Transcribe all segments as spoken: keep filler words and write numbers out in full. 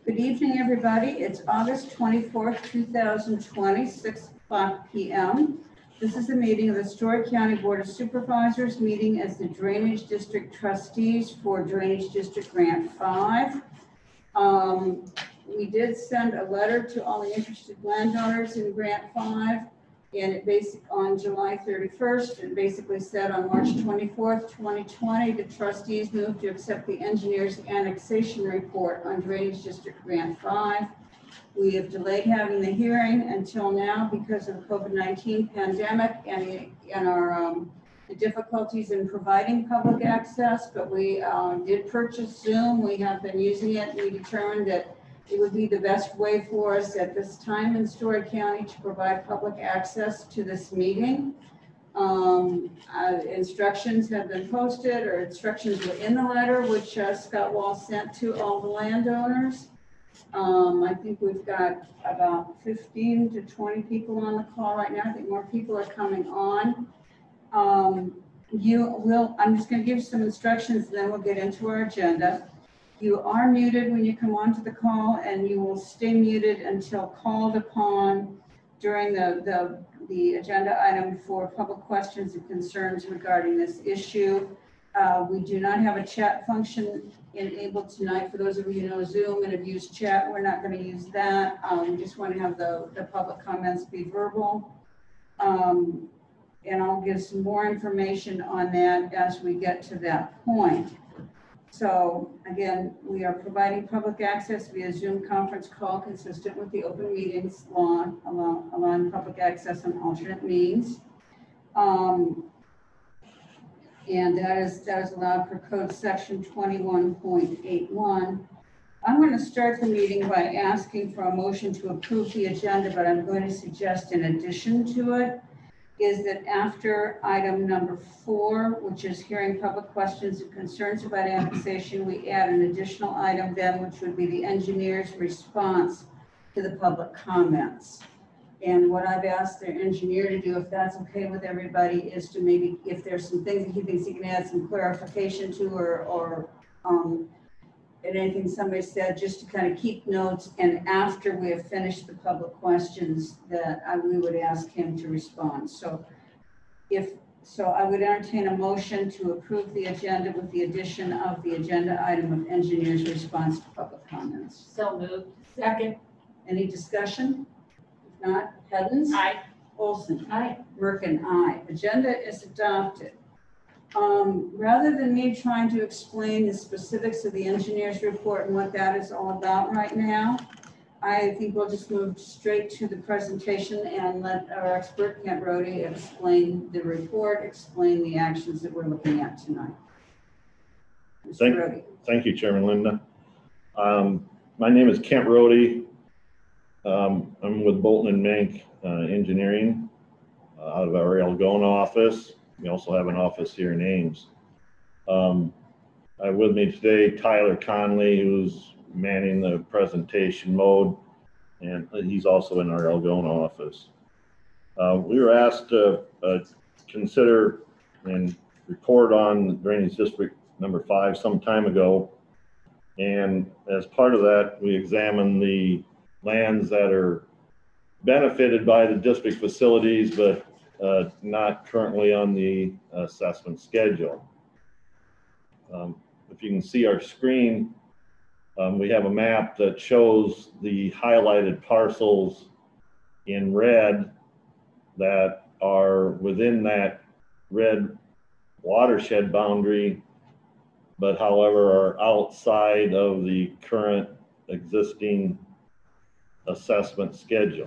Good evening, everybody. It's August twenty-fourth, two thousand twenty, six o'clock p m This is the meeting of the Story County Board of Supervisors, meeting as the Drainage District Trustees for Drainage District Grant five. Um, we did send a letter to all the interested landowners in Grant five, and it basic on July thirty-first, it basically said on March twenty-fourth, twenty twenty, the trustees moved to accept the engineer's annexation report on Drainage District Grant five. We have delayed having the hearing until now because of the COVID nineteen pandemic and, the, and our um, the difficulties in providing public access, but we uh, did purchase Zoom. We have been using it. We determined that it would be the best way for us at this time in Story County to provide public access to this meeting. Um, uh, instructions have been posted, or instructions were in the letter, which uh, Scott Wall sent to all the landowners. Um, I think we've got about fifteen to twenty people on the call right now. I think more people are coming on. Um, you will, I'm just going to give you some instructions and then we'll get into our agenda. You are muted when you come onto the call, and you will stay muted until called upon during the, the, the agenda item for public questions and concerns regarding this issue. Uh, we do not have a chat function enabled tonight. For those of you who know Zoom and have used chat, we're not going to use that. Um, we just want to have the, the public comments be verbal. Um, and I'll give some more information on that as we get to that point. So again, we are providing public access via Zoom conference call consistent with the open meetings law, allowing, allowing public access on alternate means. Um, and that is, that is allowed per code section twenty-one point eight one. I'm going to start the meeting by asking for a motion to approve the agenda, but I'm going to suggest in addition to it is that after item number four, which is hearing public questions and concerns about annexation, we add an additional item then, which would be the engineer's response to the public comments. And what I've asked the engineer to do, if that's okay with everybody, is to maybe, if there's some things that he thinks he can add some clarification to, or, or um, and anything somebody said, just to kind of keep notes, and after we have finished the public questions, that I, we would ask him to respond. So if so, I would entertain a motion to approve the agenda with the addition of the agenda item of engineer's response to public comments. So moved. Second. Any discussion? If not, Hens? Aye. Olson? Aye. Merkin? Aye. Agenda is adopted. Um, rather than me trying to explain the specifics of the engineer's report and what that is all about right now, I think we'll just move straight to the presentation and let our expert, Kent Rohde, explain the report, explain the actions that we're looking at tonight. Mister Thank, Rohde. thank you, Chairman Linda. Um, my name is Kent Rohde. Um, I'm with Bolton and Mank uh, Engineering uh, out of our Algona office. We also have an office here in Ames. Um, I have with me today Tyler Conley, who's manning the presentation mode, and he's also in our Algona office. Uh, we were asked to uh, consider and report on Drainage District number five some time ago, and as part of that, we examined the lands that are benefited by the district facilities, but Uh, not currently on the assessment schedule. Um, if you can see our screen, um, we have a map that shows the highlighted parcels in red that are within that red watershed boundary, but however are outside of the current existing assessment schedule.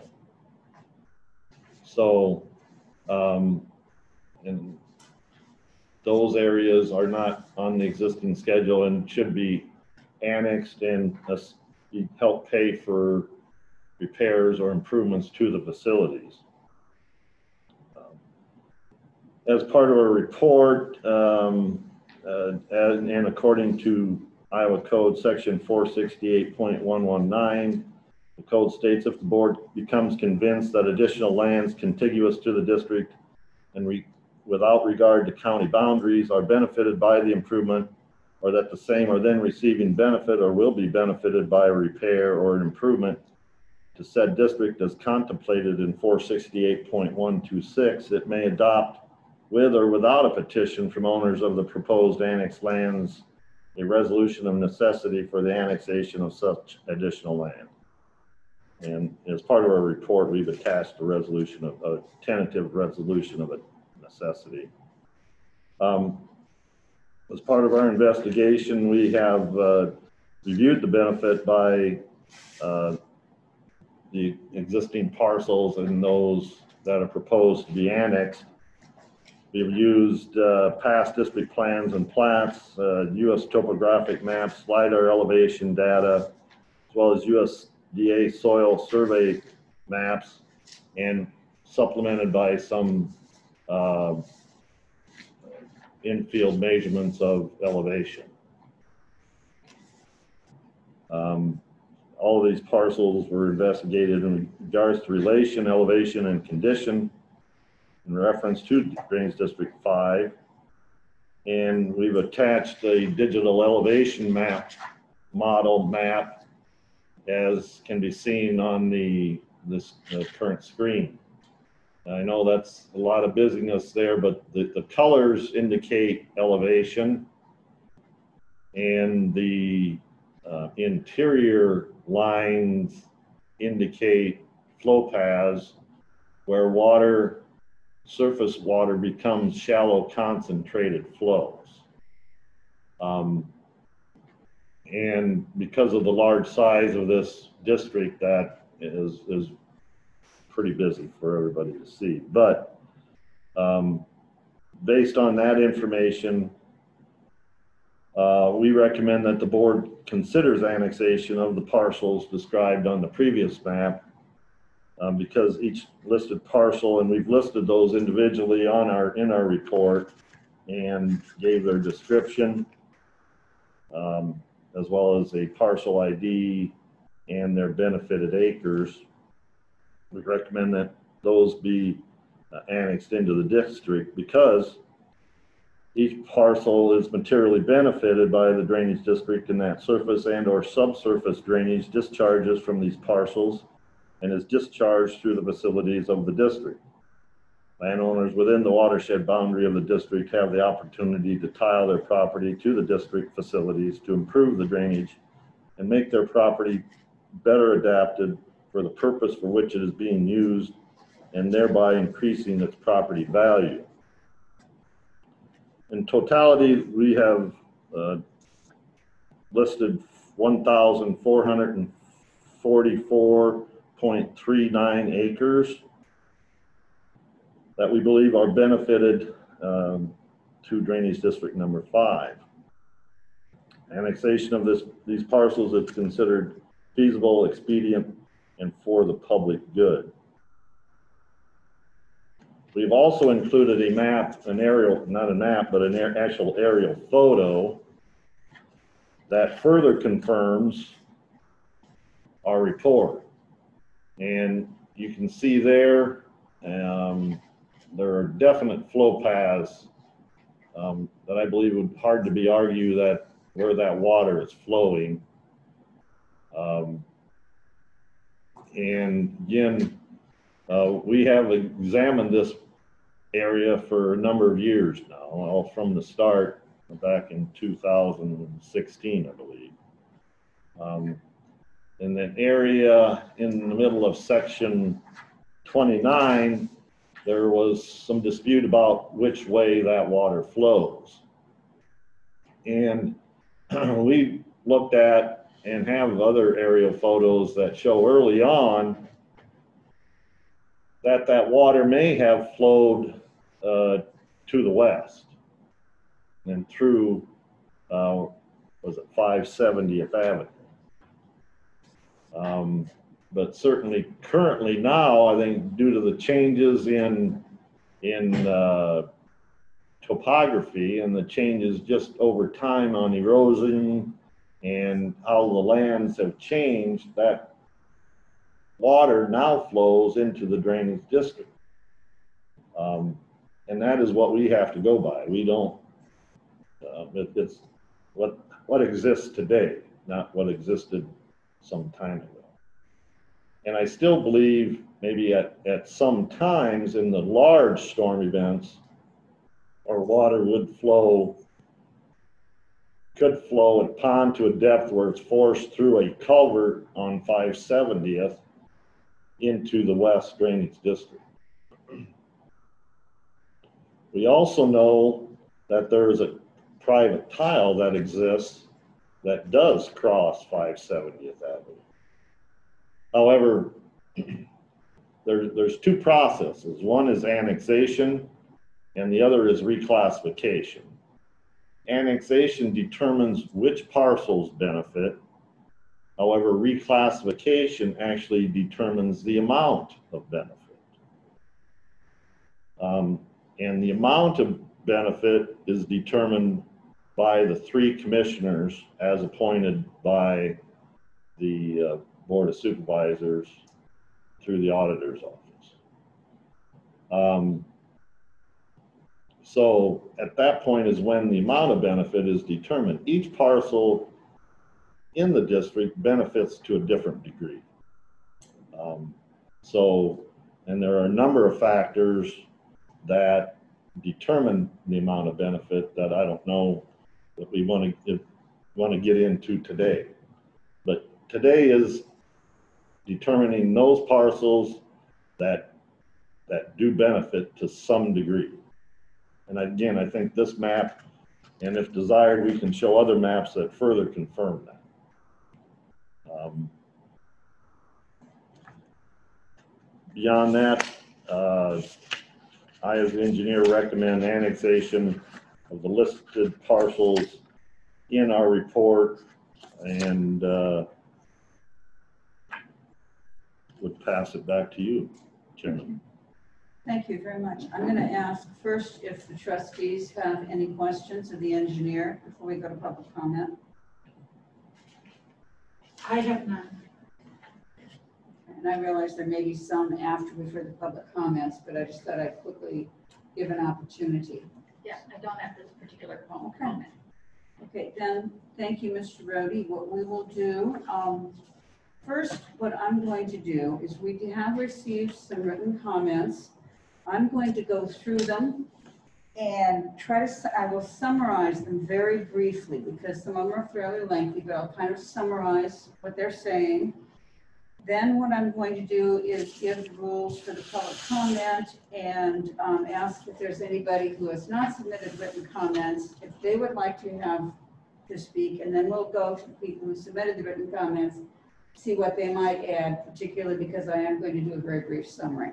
So Um, and those areas are not on the existing schedule and should be annexed and uh, help pay for repairs or improvements to the facilities. Um, as part of our report, um, uh, and, and according to Iowa Code section four sixty-eight point one one nine, the code states if the board becomes convinced that additional lands contiguous to the district and re without regard to county boundaries are benefited by the improvement or that the same are then receiving benefit or will be benefited by a repair or an improvement to said district as contemplated in four sixty-eight point one two six, it may adopt with or without a petition from owners of the proposed annexed lands a resolution of necessity for the annexation of such additional land. And as part of our report, we've attached a resolution of a tentative resolution of a necessity. Um, as part of our investigation, we have uh, reviewed the benefit by uh, the existing parcels and those that are proposed to be annexed. We've used uh, past district plans and plats, uh, U S topographic maps, LiDAR elevation data, as well as U S D A soil survey maps, and supplemented by some uh, in-field measurements of elevation. Um, all of these parcels were investigated in regards to relation, elevation, and condition in reference to Drainage District five. And we've attached a digital elevation map, model map, as can be seen on the this the current screen. I know that's a lot of busyness there, but the, the colors indicate elevation, and the uh, interior lines indicate flow paths where water, surface water becomes shallow concentrated flows. Um, and because of the large size of this district, that is, is pretty busy for everybody to see. But um, based on that information, uh, we recommend that the board considers annexation of the parcels described on the previous map, um, because each listed parcel, and we've listed those individually on our in our report and gave their description, um, as well as a parcel I D and their benefited acres. We recommend that those be uh, annexed into the district because each parcel is materially benefited by the drainage district, and that surface and or subsurface drainage discharges from these parcels and is discharged through the facilities of the district. Landowners within the watershed boundary of the district have the opportunity to tile their property to the district facilities to improve the drainage and make their property better adapted for the purpose for which it is being used, and thereby increasing its property value. In totality, we have uh, listed one thousand four hundred forty-four point three nine acres that we believe are benefited um, to Drainage District number five. Annexation of this, these parcels is considered feasible, expedient, and for the public good. We've also included a map, an aerial, not a map, but an air, actual aerial photo that further confirms our report. And you can see there, um, there are definite flow paths um, that I believe would hard to be argued that where that water is flowing. Um, and again, uh, we have examined this area for a number of years now, all from the start back in two thousand sixteen, I believe. Um, in that area in the middle of section twenty-nine, there was some dispute about which way that water flows. And we looked at and have other aerial photos that show early on that that water may have flowed uh, to the west and through, uh, was it five seventieth Avenue. Um, but certainly currently now, I think due to the changes in, in uh, topography and the changes just over time on erosion and how the lands have changed, that water now flows into the drainage district. Um, and that is what we have to go by. We don't, uh, it, it's, what, what exists today, not what existed some time ago. And I still believe maybe at, at some times in the large storm events, our water would flow, could flow and pond to a depth where it's forced through a culvert on five seventieth into the west drainage district. We also know that there's a private tile that exists that does cross five seventieth Avenue. However, there, there's two processes. One is annexation and the other is reclassification. Annexation determines which parcels benefit. However, reclassification actually determines the amount of benefit. Um, and the amount of benefit is determined by the three commissioners as appointed by the uh, Board of Supervisors through the auditor's office. Um, so at that point is when the amount of benefit is determined. Each parcel in the district benefits to a different degree. Um, so, and there are a number of factors that determine the amount of benefit that I don't know that we want to want to get into today. But today is determining those parcels that that do benefit to some degree. And again, I think this map, and if desired, we can show other maps that further confirm that. Um, beyond that, uh, I as the engineer recommend annexation of the listed parcels in our report and uh, would pass it back to you, Chairman. Thank you very much. I'm going to ask first if the trustees have any questions of the engineer before we go to public comment. I have none. And I realize there may be some after we've heard the public comments, but I just thought I'd quickly give an opportunity. Yeah, I don't have this particular Okay. comment. Okay, then, thank you, Mister Rohde. What we will do, um, first, what I'm going to do is we have received some written comments. I'm going to go through them and try to, su- I will summarize them very briefly because some of them are fairly lengthy, but I'll kind of summarize what they're saying. Then what I'm going to do is give the rules for the public comment and um, ask if there's anybody who has not submitted written comments, if they would like to have to speak, and then we'll go to the people who submitted the written comments, see what they might add, particularly because I am going to do a very brief summary.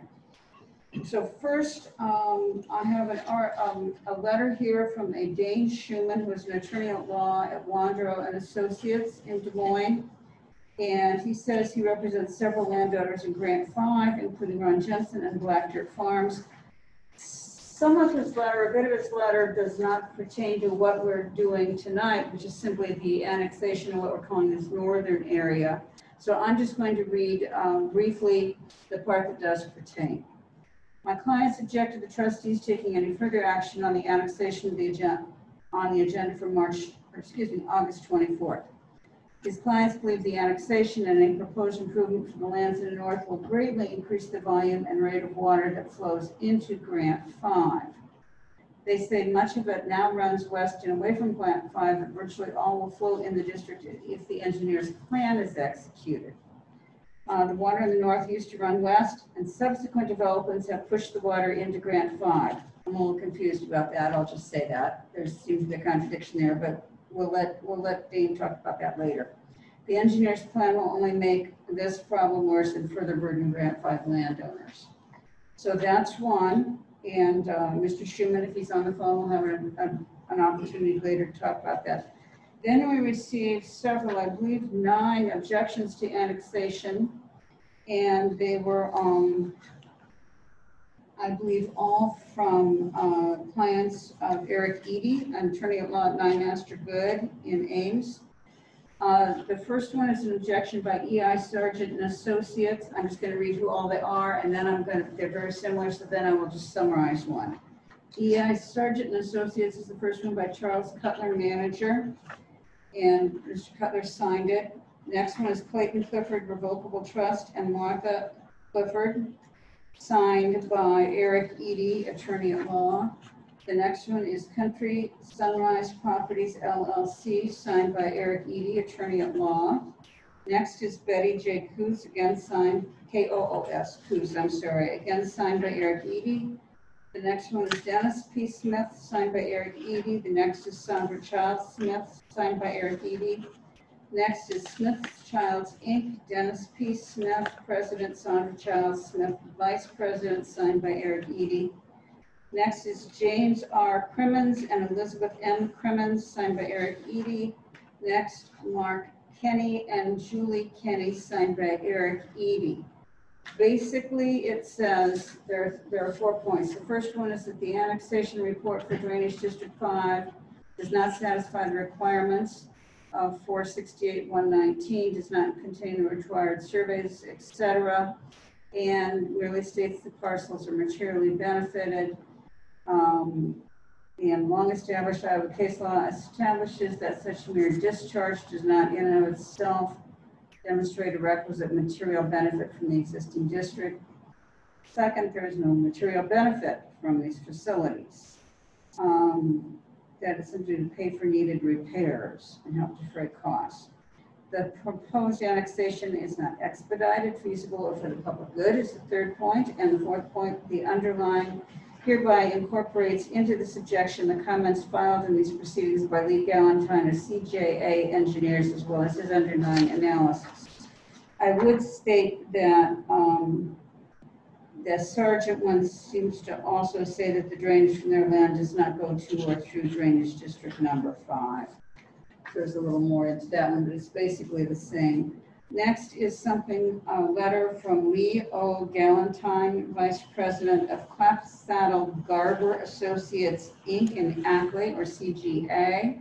So first, um, I have an, um, a letter here from a Dane Schumann, who is an attorney at law at Wandro and Associates in Des Moines. And he says he represents several landowners in Grant Five, including Ron Jensen and Black Dirt Farms. Some of his letter, a bit of his letter does not pertain to what we're doing tonight, which is simply the annexation of what we're calling this northern area. So I'm just going to read um, briefly the part that does pertain. My clients object to the trustees taking any further action on the annexation of the agenda on the agenda for March, or excuse me, August twenty-fourth. His clients believe the annexation and any proposed improvement for the lands in the north will greatly increase the volume and rate of water that flows into Grant Five. They say much of it now runs west and away from Grant Five, but virtually all will flow in the district if the engineer's plan is executed. Uh, the water in the north used to run west, and subsequent developments have pushed the water into Grant Five. I'm a little confused about that. I'll just say that. There seems to be a contradiction there, but we'll let we'll let Dean talk about that later. The engineer's plan will only make this problem worse and further burden Grant Five landowners. So that's one. And uh, Mister Schumann, if he's on the phone, will have an, an, an opportunity later to talk about that. Then we received several, I believe nine objections to annexation, and they were, um, I believe, all from uh, clients of Eric Eady, an attorney at law at Nine Master Good in Ames. Uh, the first one is an objection by E I Sargent and Associates. I'm just going to read who all they are, and then I'm going to, they're very similar, so then I will just summarize one. E I Sargent and Associates is the first one by Charles Cutler, manager. and Mister Cutler signed it. Next one is Clayton Clifford Revocable Trust and Martha Clifford, signed by Eric Eady, attorney at law. The next one is Country Sunrise Properties L L C, signed by Eric Eady, attorney at law. Next is Betty J. Coos, again signed, K O O S, Coos, I'm sorry, again signed by Eric Eady. The next one is Dennis P. Smith, signed by Eric Eady. The next is Sandra Childs Smith, signed by Eric Eady. Next is Smith Childs, Incorporated, Dennis P. Smith, President, Sandra Childs Smith, Vice President, signed by Eric Eady. Next is James R. Crimmins and Elizabeth M. Crimmins, signed by Eric Eady. Next, Mark Kenny and Julie Kenny, signed by Eric Eady. Basically, it says there, there are four points. The first one is that the annexation report for Drainage District five does not satisfy the requirements of four sixty-eight one nineteen, does not contain the required surveys, et cetera, and merely states the parcels are materially benefited. Um, and long-established Iowa case law establishes that such mere discharge does not in and of itself demonstrate a requisite material benefit from the existing district. Second, there is no material benefit from these facilities. Um, that is simply to pay for needed repairs and help defray costs. The proposed annexation is not expedited, feasible, or for the public good is the third point. And the fourth point, the underlying hereby incorporates into this objection the comments filed in these proceedings by Lee Galantine of C J A Engineers, as well as his underlying analysis. I would state that um, the sergeant one seems to also say that the drainage from their land does not go to or through drainage district number five. There's a little more into that one, but it's basically the same. Next is something, a letter from Lee O. Galantine, Vice President of Clapsaddle Garber Associates, Incorporated in Ackley, or C G A.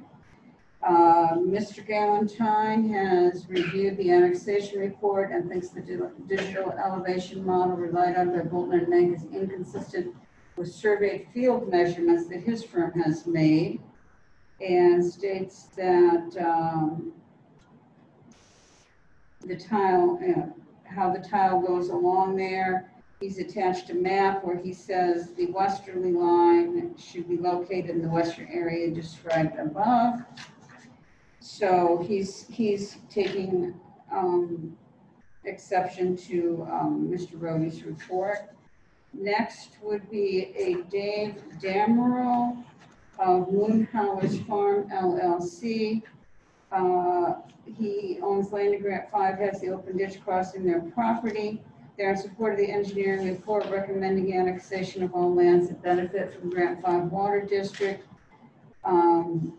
Uh, Mister Galantine has reviewed the annexation report and thinks the digital elevation model relied on by Bolton and Mank is inconsistent with surveyed field measurements that his firm has made, and states that um, the tile, uh, how the tile goes along there. He's attached a map where he says the westerly line should be located in the western area described above. So he's he's taking um, exception to um, Mister Rohde's report. Next would be a Dave Damerl of Moonhowers Farm L L C. Uh, he owns land in Grant five, has the open ditch crossing their property. They're in support of the engineering report recommending annexation of all lands that benefit from Grant five Water District. Um,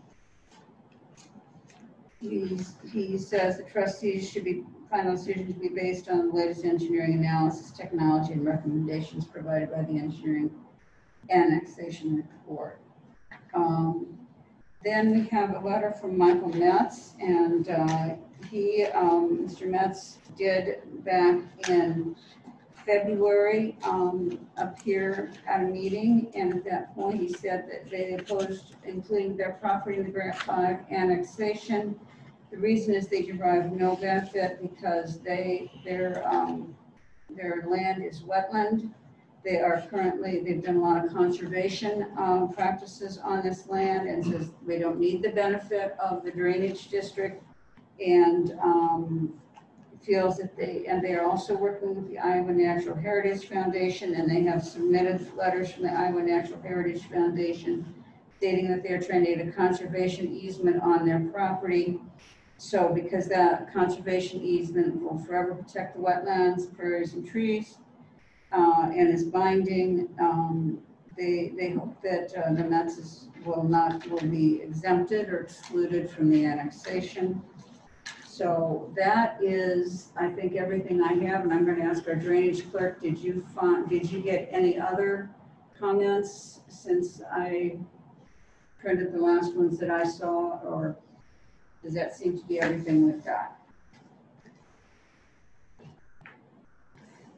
he's, he says the trustees should be, final decision to be based on the latest engineering analysis, technology, and recommendations provided by the engineering annexation report. Um, Then we have a letter from Michael Metz, and uh, he, um, Mister Metz, did back in February um, appear at a meeting, and at that point he said that they opposed including their property in the Grant five annexation. The reason is they derive no benefit because they their um, their land is wetland. They are currently, they've done a lot of conservation um, practices on this land, and says they don't need the benefit of the drainage district, and um, feels that they, and they are also working with the Iowa Natural Heritage Foundation, and they have submitted letters from the Iowa Natural Heritage Foundation stating that they are trying to get a conservation easement on their property. So because that conservation easement will forever protect the wetlands, prairies, and trees, Uh, and is binding. Um, they, they hope that uh, the Metzes will not, will be exempted or excluded from the annexation. So that is, I think, everything I have, and I'm going to ask our drainage clerk, did you find, did you get any other comments since I printed the last ones that I saw, or does that seem to be everything we've got?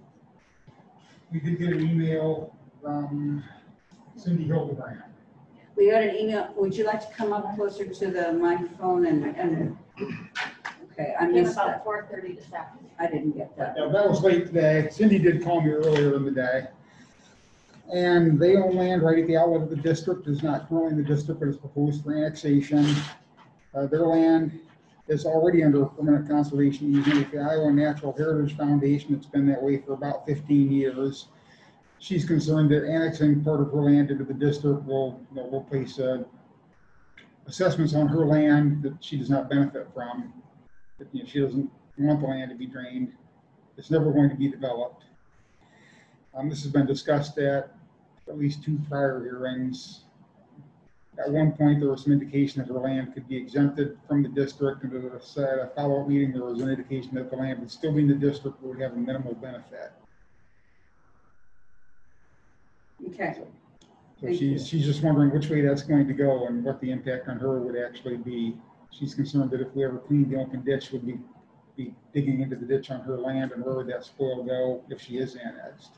We did get an email from Cindy Hildebrand. We got an email. Would you like to come up closer to the microphone and, and, okay, I Came missed about that. four thirty this afternoon. I didn't get that. Yeah, that was late today. Cindy did call me earlier in the day. And they own land right at the outlet of the district. It's not currently in the district, but it's proposed for annexation. Uh, their land is already under permanent conservation easement with the Iowa Natural Heritage Foundation. It's been that way for about fifteen years. She's concerned that annexing part of her land into the district will, you know, will place uh, assessments on her land that she does not benefit from. That, you know, she doesn't want the land to be drained. It's never going to be developed. Um, this has been discussed at at least two prior hearings. At one point, there was some indication that her land could be exempted from the district, and at a follow-up meeting, there was an indication that the land would still be in the district, but would have a minimal benefit. Okay. So Thank she's you. she's just wondering which way that's going to go and what the impact on her would actually be. She's concerned that if we ever clean the open ditch, would we be digging into the ditch on her land, and where would that spoil go if she is annexed?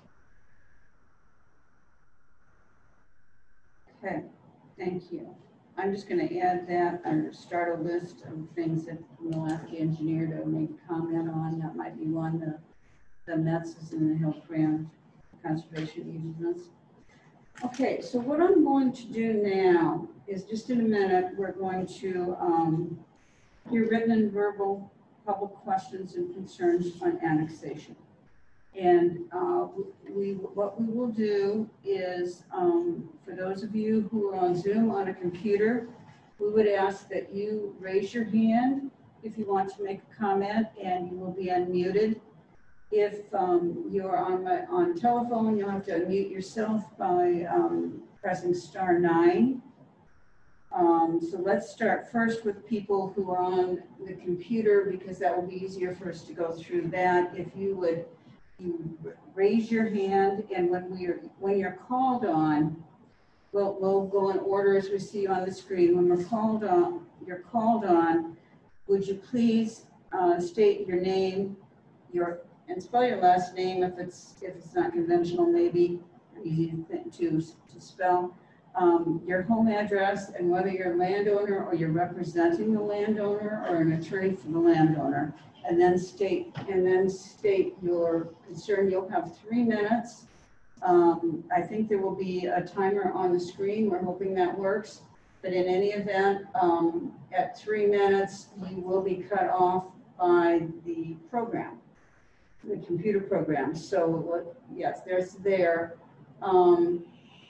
Okay, thank you. I'm just going to add that or start a list of things that we'll ask the engineer to make a comment on. That might be one, the, the Metz's and the Hillcrest conservation easements. Okay, so what I'm going to do now is just in a minute, we're going to um, hear written and verbal public questions and concerns on annexation. And uh, we, what we will do is, um, for those of you who are on Zoom on a computer, we would ask that you raise your hand if you want to make a comment, and you will be unmuted. If um, you're on my, on telephone, you'll have to unmute yourself by um, pressing star nine. Um, so let's start first with people who are on the computer, because that will be easier for us to go through that. If you would you raise your hand, and when we are when you're called on, we'll we'll go in order as we see on the screen. When we're called on, you're called on. Would you please uh, state your name, your and spell your last name if it's if it's not conventional, maybe easy to to, to spell. Um, your home address, and whether you're a landowner or you're representing the landowner or an attorney for the landowner, and then state and then state your concern. You'll have three minutes. Um, I think there will be a timer on the screen. We're hoping that works. But in any event, um, at three minutes, you will be cut off by the program, the computer program. So yes, there's there. Um,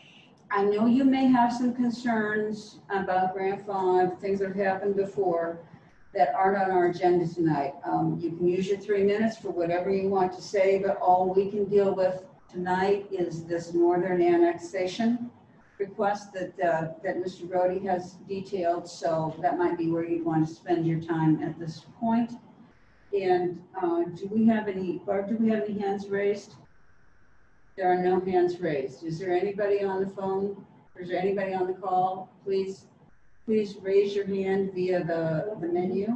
I know you may have some concerns about grant five, things that have happened before that aren't on our agenda tonight. Um, you can use your three minutes for whatever you want to say, but all we can deal with tonight is this northern annexation request that uh, that Mister Brody has detailed. So that might be where you'd want to spend your time at this point. And uh, do we have any, Barb, do we have any hands raised? There are no hands raised. Is there anybody on the phone? Or is there anybody on the call? Please, please raise your hand via the, the menu.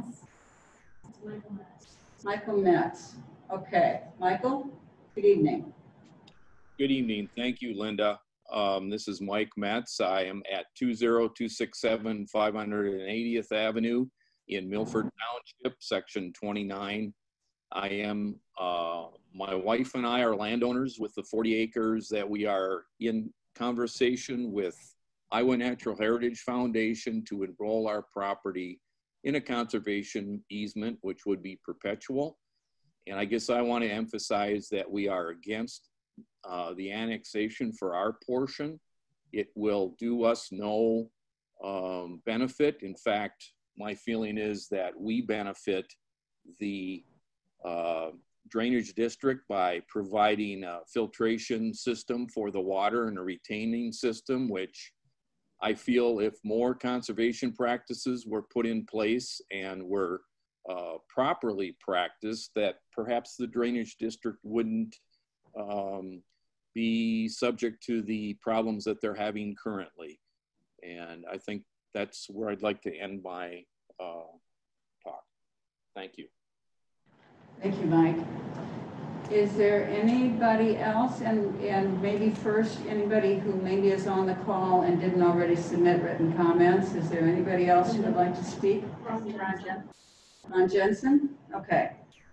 Michael Metz. Michael Metz. Okay, Michael, good evening. Good evening. Thank you, Linda. Um, this is Mike Metz. I am at two zero two six seven five hundred eightieth Avenue in Milford Township, Section twenty-nine. I am, uh, my wife and I are landowners with the forty acres that we are in conversation with Iowa Natural Heritage Foundation to enroll our property in a conservation easement, which would be perpetual. And I guess I want to emphasize that we are against uh, the annexation for our portion. It will do us no um, benefit. In fact, my feeling is that we benefit the uh, drainage district by providing a filtration system for the water and a retaining system, which I feel if more conservation practices were put in place and were uh, properly practiced, that perhaps the drainage district wouldn't um, be subject to the problems that they're having currently. And I think that's where I'd like to end my uh, talk. Thank you. Thank you, Mike. Is there anybody else, and, and maybe first, anybody who maybe is on the call and didn't already submit written comments? Is there anybody else who would like to speak? Ron Jensen. Ron Jensen? Okay.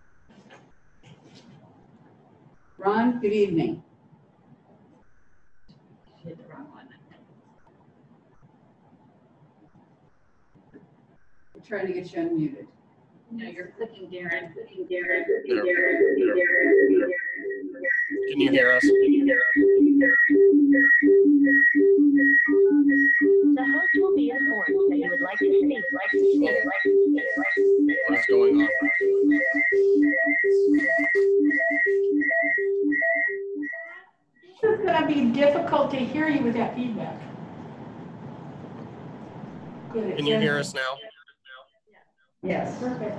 Ron, good evening. Hit the wrong one. I'm trying to get you unmuted. No, you're clicking Darren. Clicking Darren. There. Clicking Darren. Can you hear us? The host will be informed that you would like to speak. Like to speak. Like to speak. Like to speak. What is going on? This is going to be difficult to hear you with that feedback. Good. Can you hear us now? Yes. Perfect.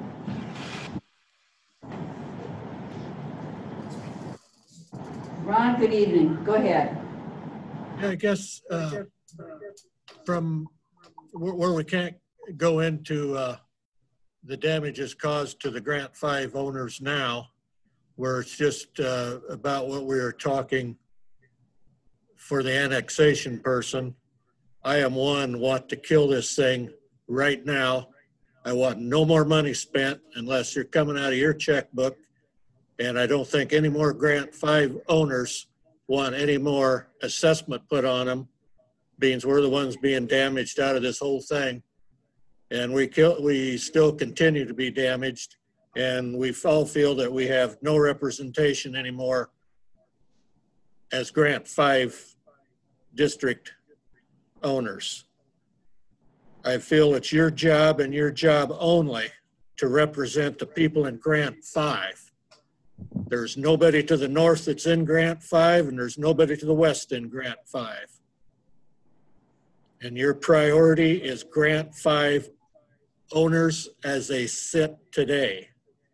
Ron, good evening. Go ahead. Yeah, I guess uh, from where where we can't go into uh, the damages caused to the Grant Five owners now, where it's just uh, about what we were talking for the annexation person. I am one, want to kill this thing right now. I want no more money spent unless you're coming out of your checkbook. And I don't think any more Grant Five owners want any more assessment put on them, being we're the ones being damaged out of this whole thing. And we kill, we still continue to be damaged, and we all feel that we have no representation anymore as Grant Five district owners. I feel it's your job and your job only to represent the people in Grant Five. There's nobody to the north that's in Grant Five, and there's nobody to the west in Grant Five. And your priority is Grant Five owners as they sit today.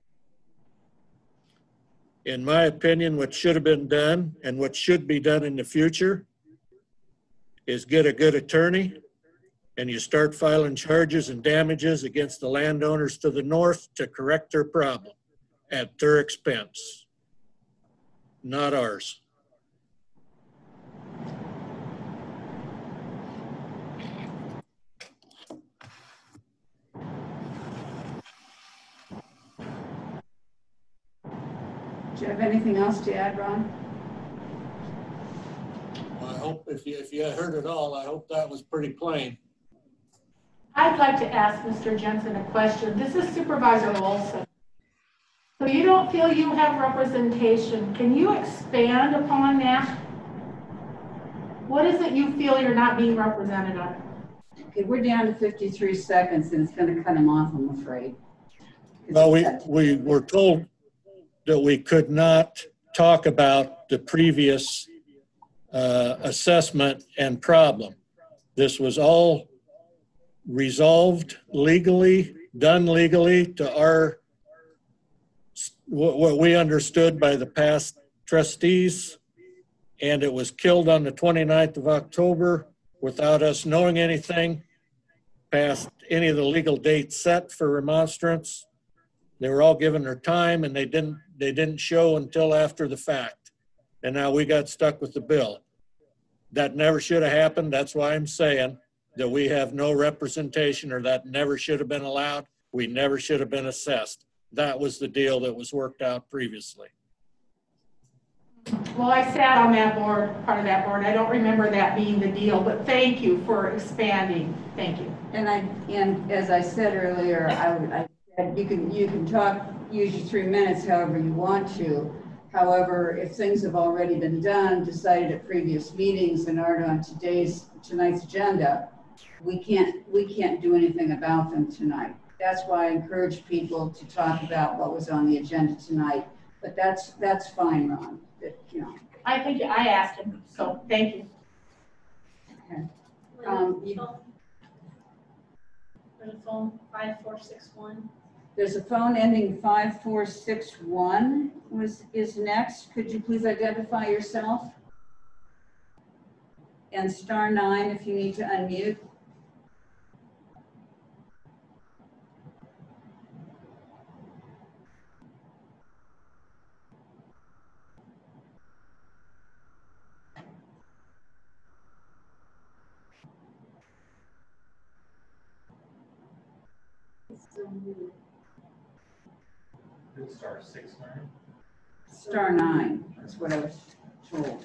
In my opinion, what should have been done and what should be done in the future is get a good attorney, and you start filing charges and damages against the landowners to the north to correct their problem at their expense, not ours. Do you have anything else to add, Ron? Well, I hope if you, if you heard it all, I hope that was pretty plain. I'd like to ask Mister Jensen a question. This is Supervisor Olson. So you don't feel you have representation. Can you expand upon that? What is it you feel you're not being represented on? Okay, we're down to fifty-three seconds, and it's going to cut him off, I'm afraid. Well, we, we were told that we could not talk about the previous uh, assessment and problem. This was all resolved legally, done legally to our, what, what we understood by the past trustees, and it was killed on the twenty-ninth of October without us knowing anything past any of the legal dates set for remonstrance. They were all given their time, and they didn't they didn't show until after the fact. And now we got stuck with the bill. That never should have happened. That's why I'm saying that we have no representation, or that never should have been allowed. We never should have been assessed. That was the deal that was worked out previously. Well, I sat on that board, part of that board. I don't remember that being the deal, but thank you for expanding. Thank you. And I, and as I said earlier, I, I said you can, you can talk, use your three minutes however you want to. However, if things have already been done, decided at previous meetings and aren't on today's, tonight's agenda, we can't, we can't do anything about them tonight. That's why I encourage people to talk about what was on the agenda tonight. But that's, that's fine, Ron. That, you know. I think I asked him, so thank you. Okay. Um, you- There's a phone, five four six one. There's a phone ending five four six one was, is next. Could you please identify yourself? And star nine if you need to unmute. Star six nine. Star nine, that's what I was told.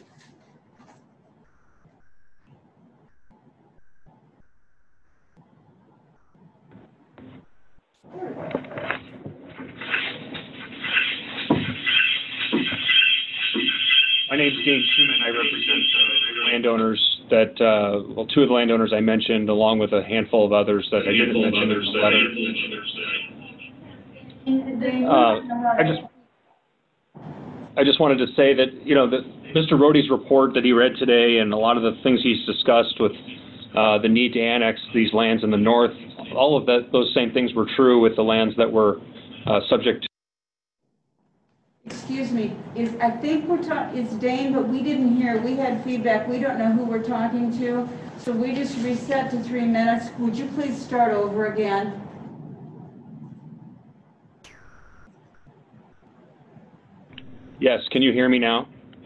My name's Dean Schuman. I represent uh, landowners that, uh, well, two of the landowners I mentioned, along with a handful of others that I didn't mention in the letter. Uh, I just, I just wanted to say that, you know, that Mister Rohde's report that he read today and a lot of the things he's discussed with uh, the need to annex these lands in the north, all of that, those same things were true with the lands that were uh, subject to. Excuse me, is, I think we're talking, it's Dane, but we didn't hear, we had feedback, we don't know who we're talking to, so we just reset to three minutes. Would you please start over again? Yes, can you hear me now?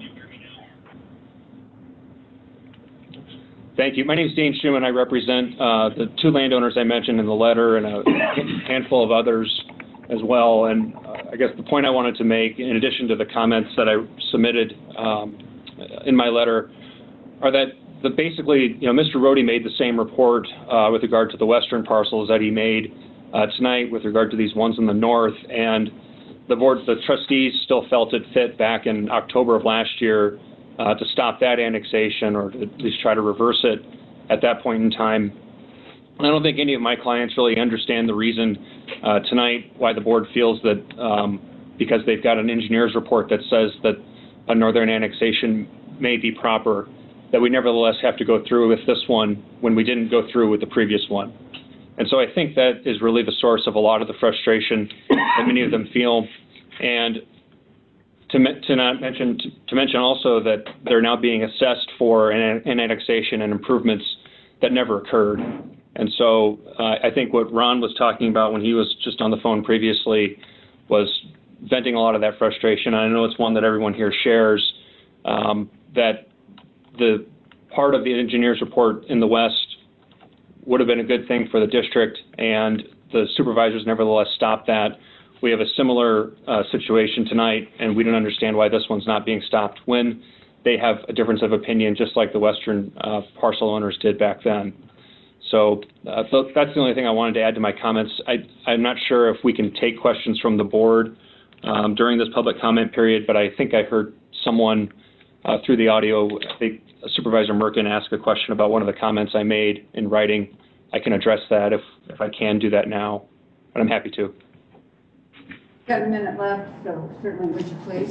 Thank you. My name is Dean Schuman. I represent uh, the two landowners I mentioned in the letter and a handful of others as well. And uh, I guess the point I wanted to make, in addition to the comments that I submitted um, in my letter, are that the basically, you know, Mister Rohde made the same report uh, with regard to the western parcels that he made uh, tonight with regard to these ones in the north. And the board, the trustees still felt it fit back in October of last year uh, to stop that annexation, or to at least try to reverse it at that point in time. And I don't think any of my clients really understand the reason uh, tonight why the board feels that um, because they've got an engineer's report that says that a northern annexation may be proper, that we nevertheless have to go through with this one when we didn't go through with the previous one. And so I think that is really the source of a lot of the frustration that many of them feel. And to, to not mention, to, to mention also that they're now being assessed for an, an annexation and improvements that never occurred. And so uh, I think what Ron was talking about when he was just on the phone previously was venting a lot of that frustration. I know it's one that everyone here shares, um, that the part of the engineer's report in the West would have been a good thing for the district, and the supervisors nevertheless stopped that. We have a similar uh, situation tonight, and we don't understand why this one's not being stopped when they have a difference of opinion, just like the western uh, parcel owners did back then. So, uh, so that's the only thing I wanted to add to my comments. I, I'm not sure if we can take questions from the board um, during this public comment period, but I think I heard someone uh, through the audio, I think Supervisor Merkin asked a question about one of the comments I made in writing. I can address that if, if I can do that now, but I'm happy to. Got a minute left, so certainly would you please?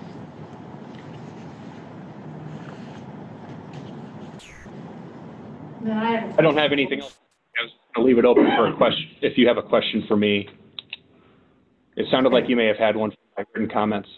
Then I have I don't have anything else. I was going to leave it open for a question, if you have a question for me. It sounded like you may have had one from my written comments.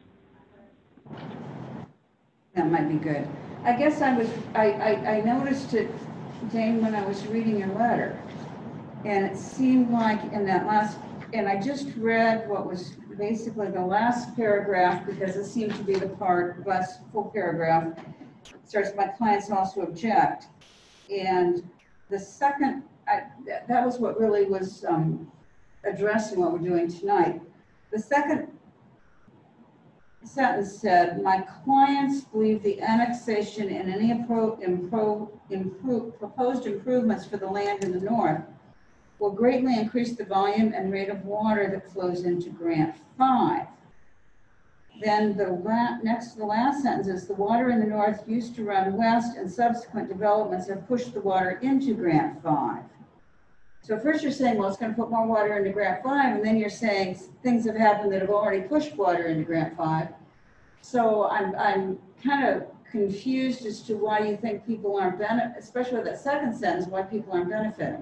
That might be good. I guess I was, I, I, I noticed it, Dane, when I was reading your letter. And it seemed like in that last, and I just read what was basically the last paragraph, because it seemed to be the part, last full paragraph, starts, my clients also object. And the second, I, that, that was what really was um, addressing what we're doing tonight. The second sentence said, my clients believe the annexation and any appro impro improve, proposed improvements for the land in the north will greatly increase the volume and rate of water that flows into Grant five. Then the la next to the last sentence is, the water in the north used to run west, and subsequent developments have pushed the water into Grant five. So first you're saying, well, it's going to put more water into Grant five, and then you're saying things have happened that have already pushed water into Grant five. So I'm, I'm kind of confused as to why you think people aren't benefiting, especially with that second sentence, why people aren't benefiting.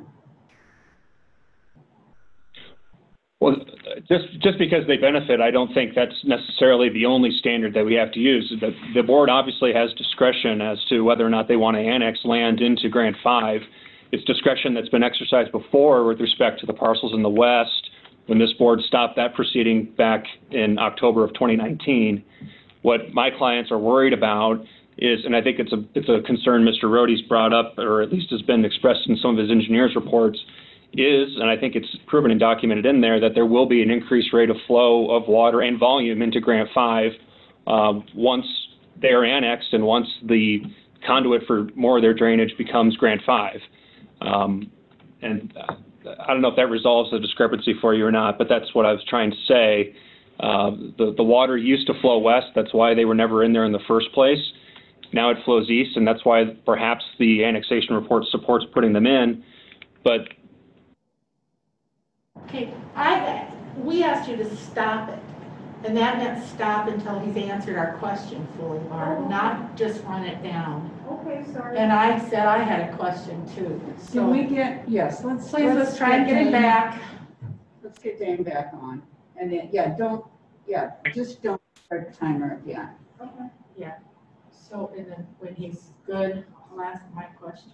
Well, just just because they benefit, I don't think that's necessarily the only standard that we have to use. The, the board obviously has discretion as to whether or not they want to annex land into Grant five. It's discretion that's been exercised before with respect to the parcels in the west, when this board stopped that proceeding back in October of twenty nineteen. What my clients are worried about is, and I think it's a, it's a concern Mister Rohde's brought up, or at least has been expressed in some of his engineers' reports, is, and I think it's proven and documented in there, that there will be an increased rate of flow of water and volume into Grant five um, once they are annexed and once the conduit for more of their drainage becomes Grant five. Um, and uh, I don't know if that resolves the discrepancy for you or not, but that's what I was trying to say. Uh, the, the water used to flow west. That's why they were never in there in the first place. Now it flows east, and that's why perhaps the annexation report supports putting them in. But Okay, I, we asked you to stop it, and that meant stop until he's answered our question fully, Barb, not just run it down. Okay, sorry. And I said I had a question too. So Can we get, yes, let's. please, let's try and get him Dane- back. Let's get Dane back on. And then, yeah, don't, yeah, just don't start the timer again. Okay. Yeah. So, and then when he's good, I'll ask my question.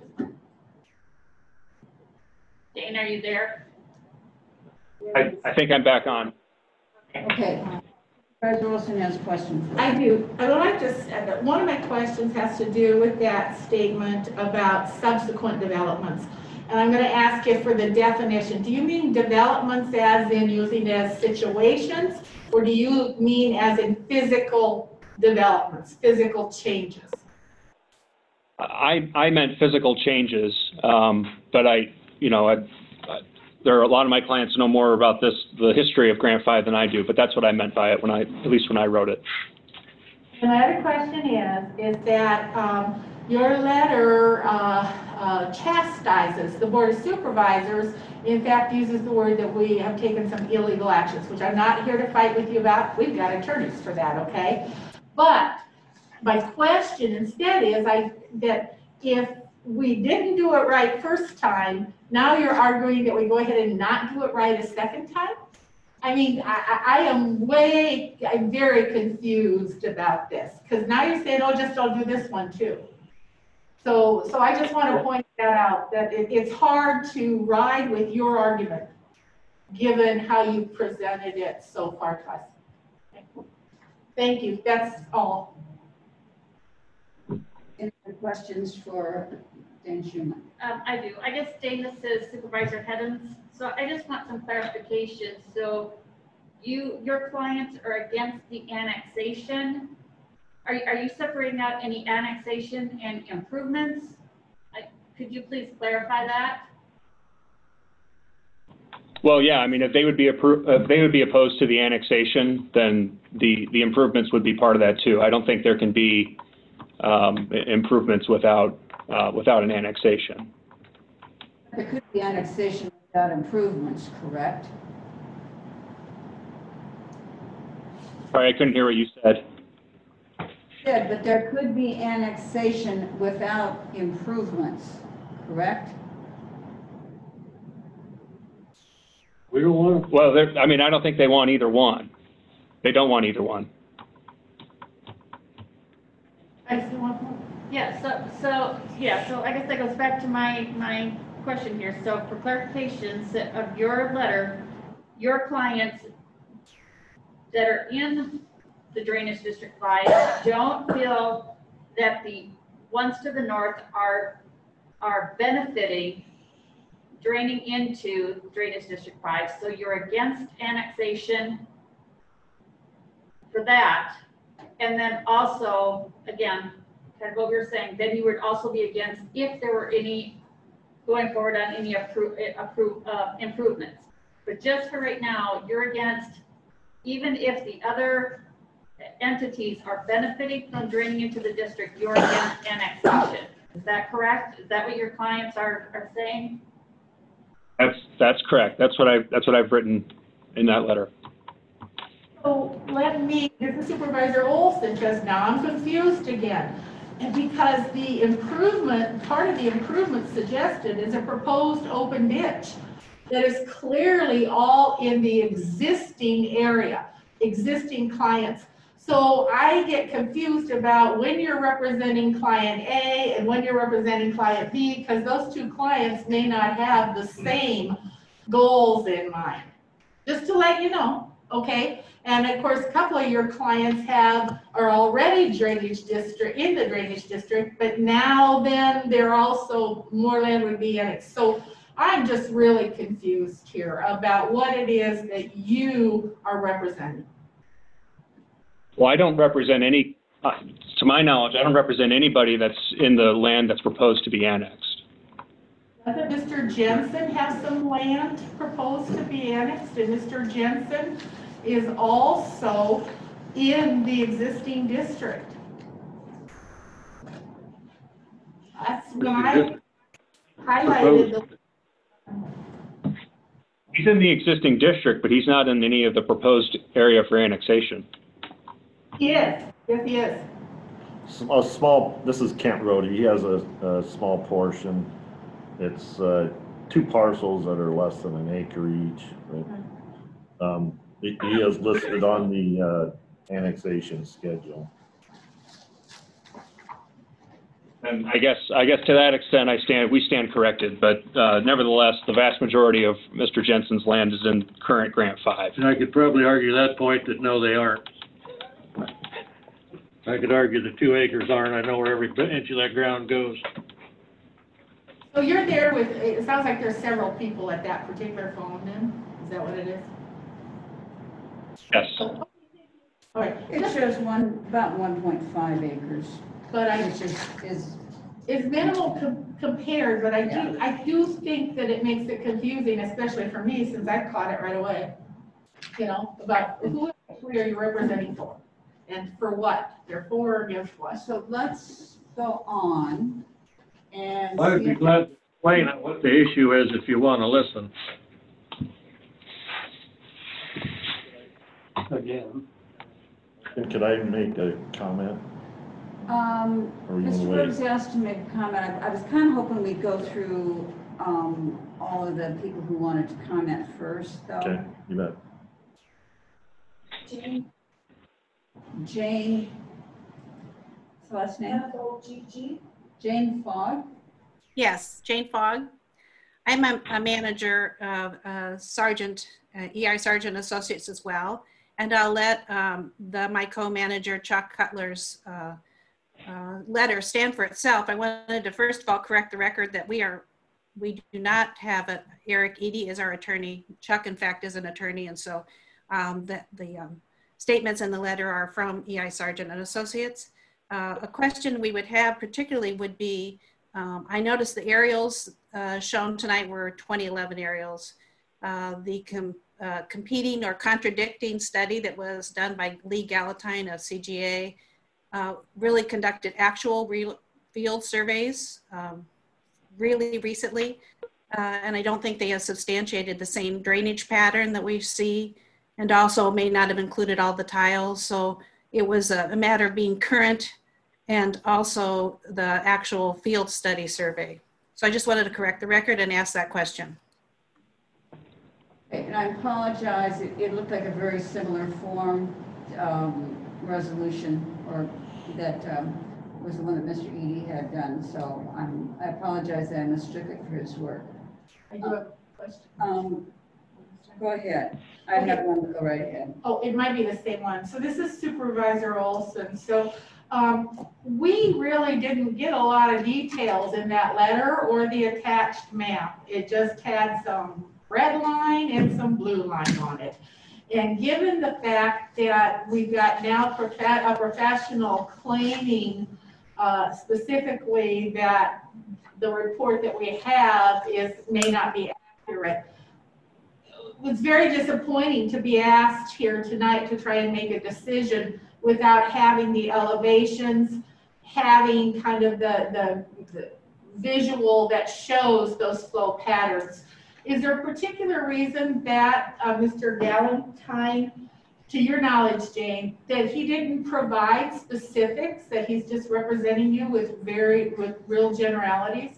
Dane, are you there? I, I think I'm back on. Okay. Supervisor Wilson has a question for you. I do. I would like to, say that one of my questions has to do with that statement about subsequent developments. And I'm going to ask you for the definition. Do you mean developments as in using as situations, or do you mean as in physical developments, physical changes? I, I meant physical changes, um, but I, you know, I, I, there are a lot of my clients know more about this, the history of Grant five than I do, but that's what I meant by it when I, at least when I wrote it. And my other question is, is that um, your letter uh, uh, chastises the Board of Supervisors, in fact uses the word that we have taken some illegal actions, which I'm not here to fight with you about. We've got attorneys for that, okay? But my question instead is I, that if we didn't do it right first time, now you're arguing that we go ahead and not do it right a second time? I mean, I, I am way, I'm very confused about this, because now you're saying, oh, just don't do this one too. So, so I just want to point that out, that it, it's hard to ride with your argument, given how you presented it so far to us. Thank you, that's all. Any other questions for Dane Schumann? Um, I do. I guess, Dane, this is Supervisor Heddens. So I just want some clarification. So you, your clients are against the annexation. Are, are you separating out any annexation and improvements? I, could you please clarify that? Well, yeah, I mean, if they would be appro- if they would be opposed to the annexation, then the, the improvements would be part of that too. I don't think there can be um, improvements without uh, without an annexation. There could be annexation without improvements, correct? Sorry, I couldn't hear what you said. Yeah, but there could be annexation without improvements, correct? We don't want. Well, I mean, I don't think they want either one. They don't want either one. I see one more. Yeah, so, so, yeah, so I guess that goes back to my, my question here. So for clarifications of your letter, your clients that are in the Drainage District five don't feel that the ones to the north are, are benefiting draining into Drainage District five. So you're against annexation for that. And then also, again, kind of what we were saying, then you would also be against if there were any going forward on any appro appro uh, improvements. But just for right now, you're against, even if the other entities are benefiting from draining into the district, you're against annexation. Is that correct? Is that what your clients are, are saying? That's that's correct. That's what I that's what I've written in that letter. So let me, this is Supervisor Olson, because now I'm confused again. And because the improvement, part of the improvement suggested is a proposed open ditch that is clearly all in the existing area, existing clients. So I get confused about when you're representing client A and when you're representing client B, because those two clients may not have the same goals in mind. Just to let you know, okay? And of course, a couple of your clients have, are already drainage district, in the drainage district, but now then they're also, more land would be annexed. So I'm just really confused here about what it is that you are representing. Well, I don't represent any, uh, to my knowledge, I don't represent anybody that's in the land that's proposed to be annexed. Doesn't Mister Jensen have some land proposed to be annexed? And Mister Jensen is also in the existing district. That's why I highlighted the. He's in the existing district, but he's not in any of the proposed area for annexation. He is, yes, he is. S- A small, this is Kent Road, he has a, a small portion. It's, uh, two parcels that are less than an acre each, right? Um, he, he is listed on the, uh, annexation schedule. And I guess, I guess to that extent, I stand, we stand corrected, but uh, nevertheless, the vast majority of Mister Jensen's land is in current Grant five. And I could probably argue that point that no, they aren't. I could argue the two acres aren't. I know where every inch of that ground goes. So you're there with, it sounds like there's several people at that particular phone then? Is that what it is? Yes. All right, It shows one, about one point five acres, but I, which is, is, it's minimal com- compared, but I do, I do think that it makes it confusing, especially for me, since I caught it right away. You know, about who actually are you representing for? And for what? They're for or against what? so let's go on and. I would see be if- glad to explain what the issue is if you want to listen. Again. And could I make a comment? Um, Or you wanna Mister wait? Rhodes asked to make a comment. I I was kind of hoping we'd go through um, all of the people who wanted to comment first, though. Okay, you bet. Jane. Jane. What's the last name? Jane Fogg. Yes, Jane Fogg. I'm a, a manager of uh, Sergeant, uh, E I Sergeant Associates as well. And I'll let um, the, my co-manager Chuck Cutler's uh, uh, letter stand for itself. I wanted to first of all correct the record that we are, we do not have a, Eric Eady is our attorney. Chuck in fact is an attorney. And so um, the, the um, statements in the letter are from E I Sergeant and Associates. Uh, a question we would have particularly would be, um, I noticed the aerials uh, shown tonight were twenty eleven aerials. Uh, the com uh, competing or contradicting study that was done by Lee Galatine of C G A uh, really conducted actual real field surveys um, really recently. Uh, and I don't think they have substantiated the same drainage pattern that we see, and also may not have included all the tiles. So it was a, a matter of being current and also the actual field study survey. So I just wanted to correct the record and ask that question. And I apologize, it, it looked like a very similar form um, resolution, or that um, was the one that Mister Eady had done. So I'm, I apologize that I mistook it for his work. I do have a question. Um, go ahead. I have one, go right ahead. Oh, it might be the same one. So this is Supervisor Olson. So um, we really didn't get a lot of details in that letter or the attached map. It just had some red line and some blue line on it. And given the fact that we've got now prof a professional claiming uh, specifically that the report that we have is may not be accurate, it was very disappointing to be asked here tonight to try and make a decision without having the elevations, having kind of the, the, the visual that shows those flow patterns. Is there a particular reason that uh, Mister Galantine, to your knowledge, Jane, that he didn't provide specifics, that he's just representing you with very, with real generalities?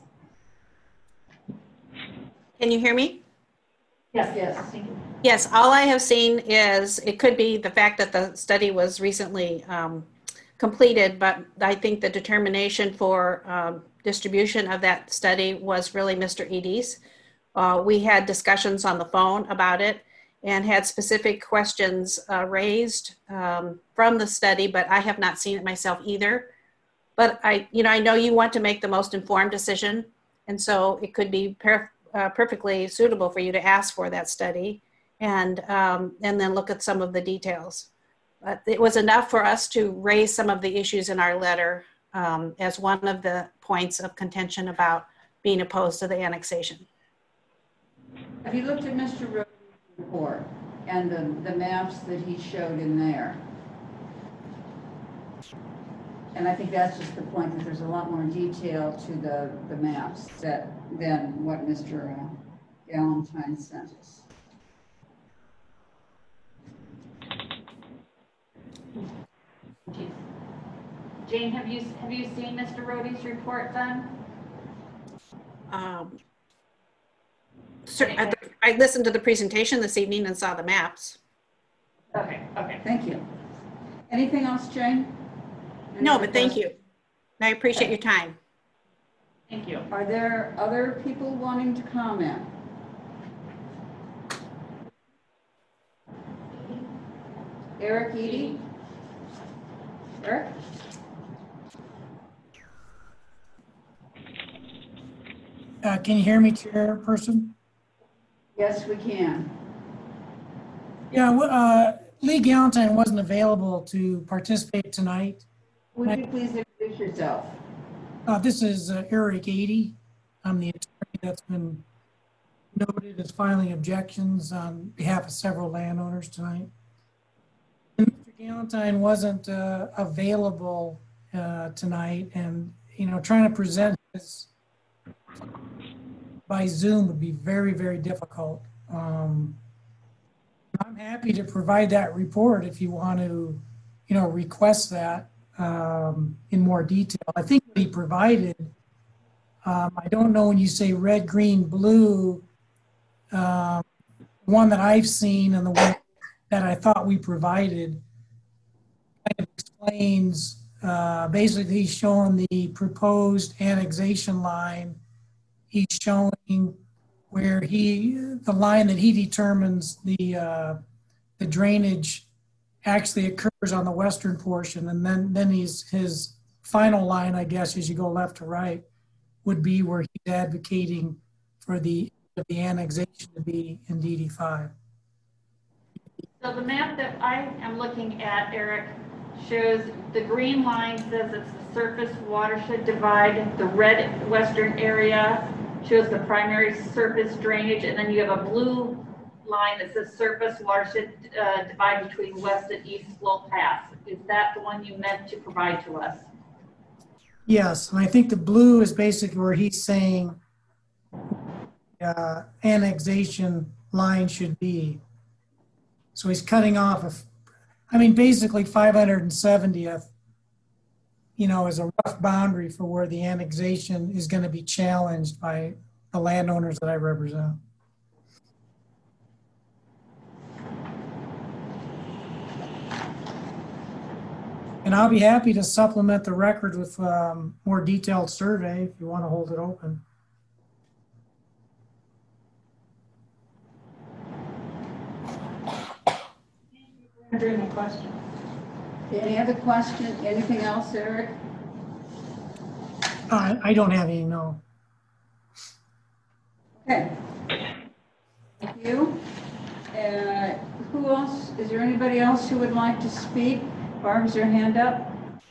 Can you hear me? Yes, yes, thank you. Yes, all I have seen is, it could be the fact that the study was recently um, completed, but I think the determination for um, distribution of that study was really Mister Eady's. Uh, we had discussions on the phone about it and had specific questions uh, raised um, from the study, but I have not seen it myself either. But I, you know, I know you want to make the most informed decision, and so it could be uh, perfectly suitable for you to ask for that study and, um, and then look at some of the details. But it was enough for us to raise some of the issues in our letter um, as one of the points of contention about being opposed to the annexation. Have you looked at Mister Rode's report and the, the maps that he showed in there? And I think that's just the point, that there's a lot more detail to the, the maps that, than what Mister Galentine sent us. Jane, have you, have you seen Mister Rode's report then? Um, so I, I listened to the presentation this evening and saw the maps. Okay, okay. Thank you. Anything else, Jane? Any No, other but thank you. questions? I appreciate your time. Thank you. Are there other people wanting to comment? Eric Eady? Eric? Uh, can you hear me, Chairperson? Yes, we can. Yeah, uh, Lee Galentine wasn't available to participate tonight. Would you please introduce yourself? Uh, this is uh, Eric Eady. I'm the attorney that's been noted as filing objections on behalf of several landowners tonight. And Mister Galentine wasn't uh, available uh, tonight, and you know, trying to present this by Zoom would be very, very difficult. Um, I'm happy to provide that report if you want to, you know, request that um, in more detail. I think what he provided, um, I don't know when you say red, green, blue, um, one that I've seen and the one that I thought we provided kind of explains, uh, basically he's showing the proposed annexation line. He's showing where he, the line that he determines the uh, the drainage actually occurs on the western portion, and then then he's his final line, I guess, as you go left to right, would be where he's advocating for the the annexation to be in D D five. So the map that I am looking at, Eric, shows the green line says it's the surface watershed divide. The red western area shows the primary surface drainage, and then you have a blue line that says surface watershed uh, divide between west and east flow paths. Is that the one you meant to provide to us? Yes, and I think the blue is basically where he's saying uh, annexation line should be. So he's cutting off of, I mean, basically five hundred seventieth, you know, is a rough boundary for where the annexation is going to be challenged by the landowners that I represent. And I'll be happy to supplement the record with um, more detailed survey if you want to hold it open. Answering the question. Any other question? Anything else, Eric? Uh, I don't have any, no. Okay. Thank you. Uh, who else? Is there anybody else who would like to speak? Barb's her hand up?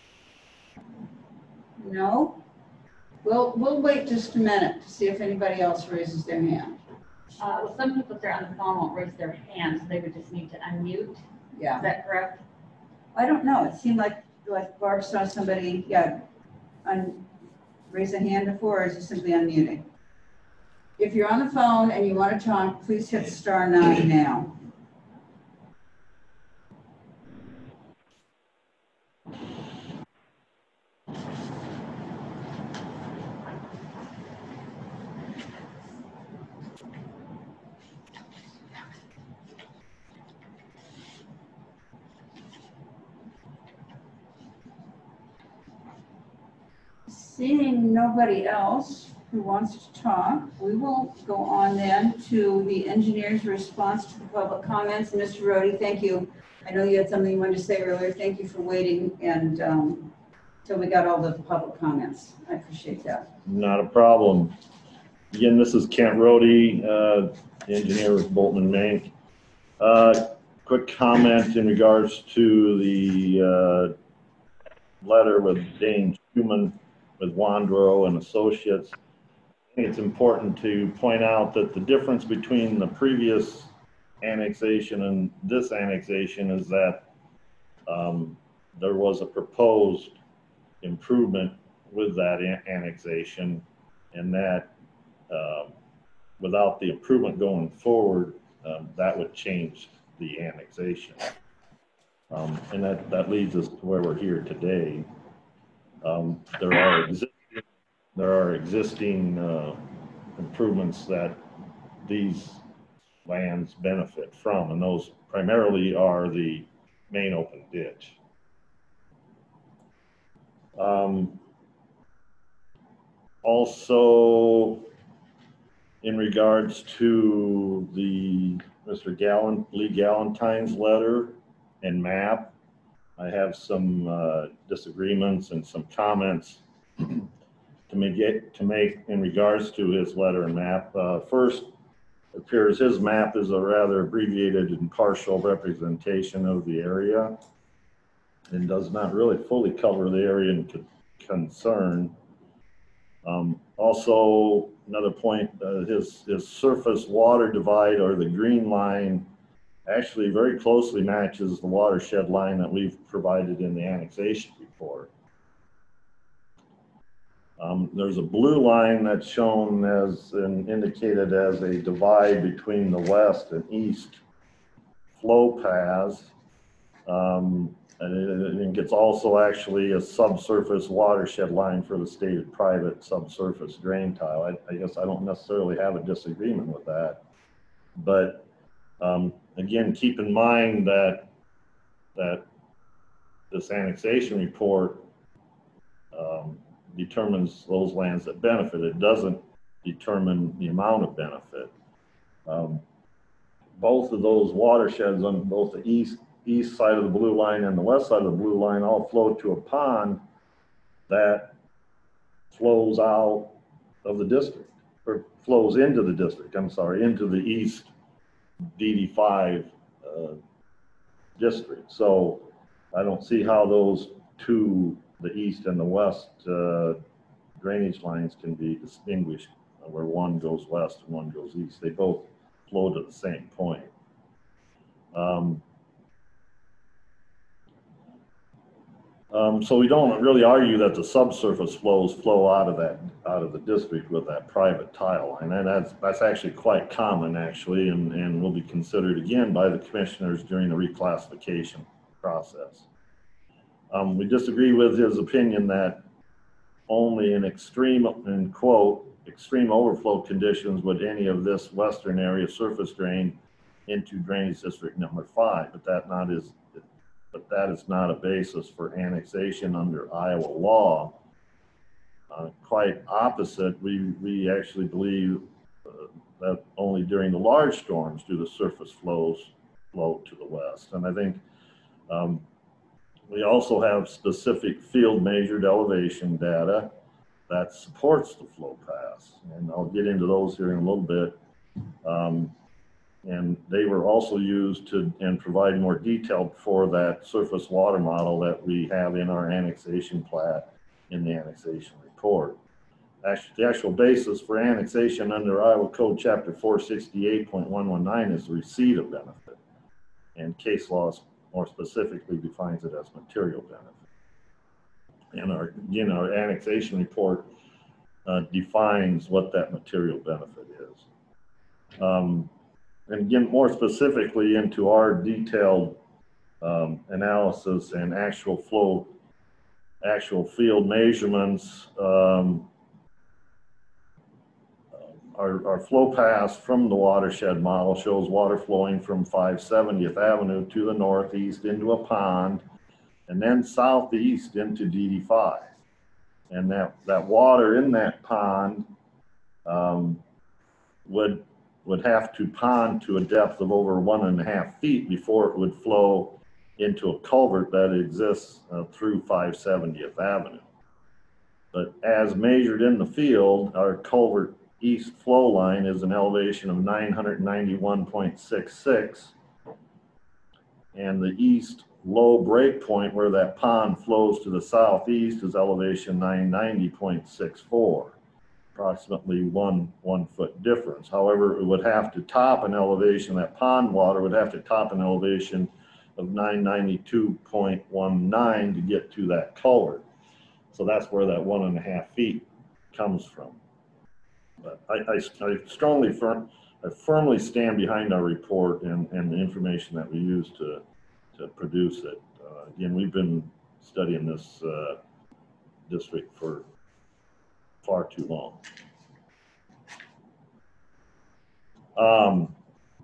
No? We'll, we'll wait just a minute to see if anybody else raises their hand. Uh, well, some people that are on the phone won't raise their hands. They would just need to unmute. Yeah. Is that correct? I don't know. It seemed like, like Barb saw somebody, yeah, un, raise a hand before, or is it simply unmuting? If you're on the phone and you want to talk, please hit star nine now. Seeing nobody else who wants to talk, we will go on then to the engineer's response to the public comments. Mister Rode, thank you. I know you had something you wanted to say earlier. Thank you for waiting and um, till we got all the public comments. I appreciate that. Not a problem. again, this is Kent Rhodey, uh, engineer with Bolton and Mank. Uh, quick comment in regards to the uh, letter with Dane Schuman with Wandro and Associates. I think it's important to point out that the difference between the previous annexation and this annexation is that um, there was a proposed improvement with that an annexation, and that uh, without the improvement going forward, um, that would change the annexation. Um, and that, that leads us to where we're here today. Um, there are existing, there are existing uh, improvements that these lands benefit from, and those primarily are the main open ditch. Um, also, in regards to the Mister Gallan, Lee Gallantine's letter and map, I have some uh, disagreements and some comments to make it, to make in regards to his letter and map. Uh, first, it appears his map is a rather abbreviated and partial representation of the area and does not really fully cover the area in concern. Um, also, another point, uh, his, his surface water divide, or the green line, actually very closely matches the watershed line that we've provided in the annexation report. Um, there's a blue line that's shown as and indicated as a divide between the west and east flow paths. Um, and it, it's also actually a subsurface watershed line for the stated private subsurface drain tile. I, I guess I don't necessarily have a disagreement with that. But um, again, keep in mind that, that this annexation report um, determines those lands that benefit. It doesn't determine the amount of benefit. Um, both of those watersheds on both the east east side of the blue line and the west side of the blue line all flow to a pond that flows out of the district, or flows into the district, I'm sorry, into the east D D five uh, district. So I don't see how those two, the east and the west uh, drainage lines, can be distinguished, uh, where one goes west and one goes east. They both flow to the same point. Um, um, so we don't really argue that the subsurface flows flow out of that, out of the district with that private tile line, and that's that's actually quite common, actually, and and will be considered again by the commissioners during the reclassification process. Um, we disagree with his opinion that only in extreme, in quote, extreme overflow conditions would any of this western area surface drain into drainage district number five, but that not is, but that is not a basis for annexation under Iowa law. Uh, quite opposite, we, we actually believe uh, that only during the large storms do the surface flows flow to the west. And I think um, we also have specific field measured elevation data that supports the flow paths. And I'll get into those here in a little bit. Um, and they were also used to and provide more detail for that surface water model that we have in our annexation plat in the annexation report. Actually, the actual basis for annexation under Iowa Code Chapter four sixty-eight point one one nine is the receipt of benefit. And case law more specifically defines it as material benefit. And our, again, our annexation report uh, defines what that material benefit is. Um, and again, more specifically into our detailed um, analysis and actual flow, actual field measurements, um, Our, our flow paths from the watershed model shows water flowing from five seventieth Avenue to the northeast into a pond, and then southeast into D D five. And that, that water in that pond um, would, would have to pond to a depth of over one and a half feet before it would flow into a culvert that exists uh, through five seventieth Avenue. But as measured in the field, our culvert east flow line is an elevation of nine hundred ninety-one point six six. And the east low break point where that pond flows to the southeast is elevation nine ninety point six four, approximately one one foot difference. However, it would have to top an elevation, that pond water would have to top an elevation of nine ninety-two point one nine to get to that culvert. So that's where that one and a half feet comes from. But I, I, I strongly, firm, I firmly stand behind our report and, and the information that we use to, to produce it. Uh, again, we've been studying this uh, district for far too long. Um,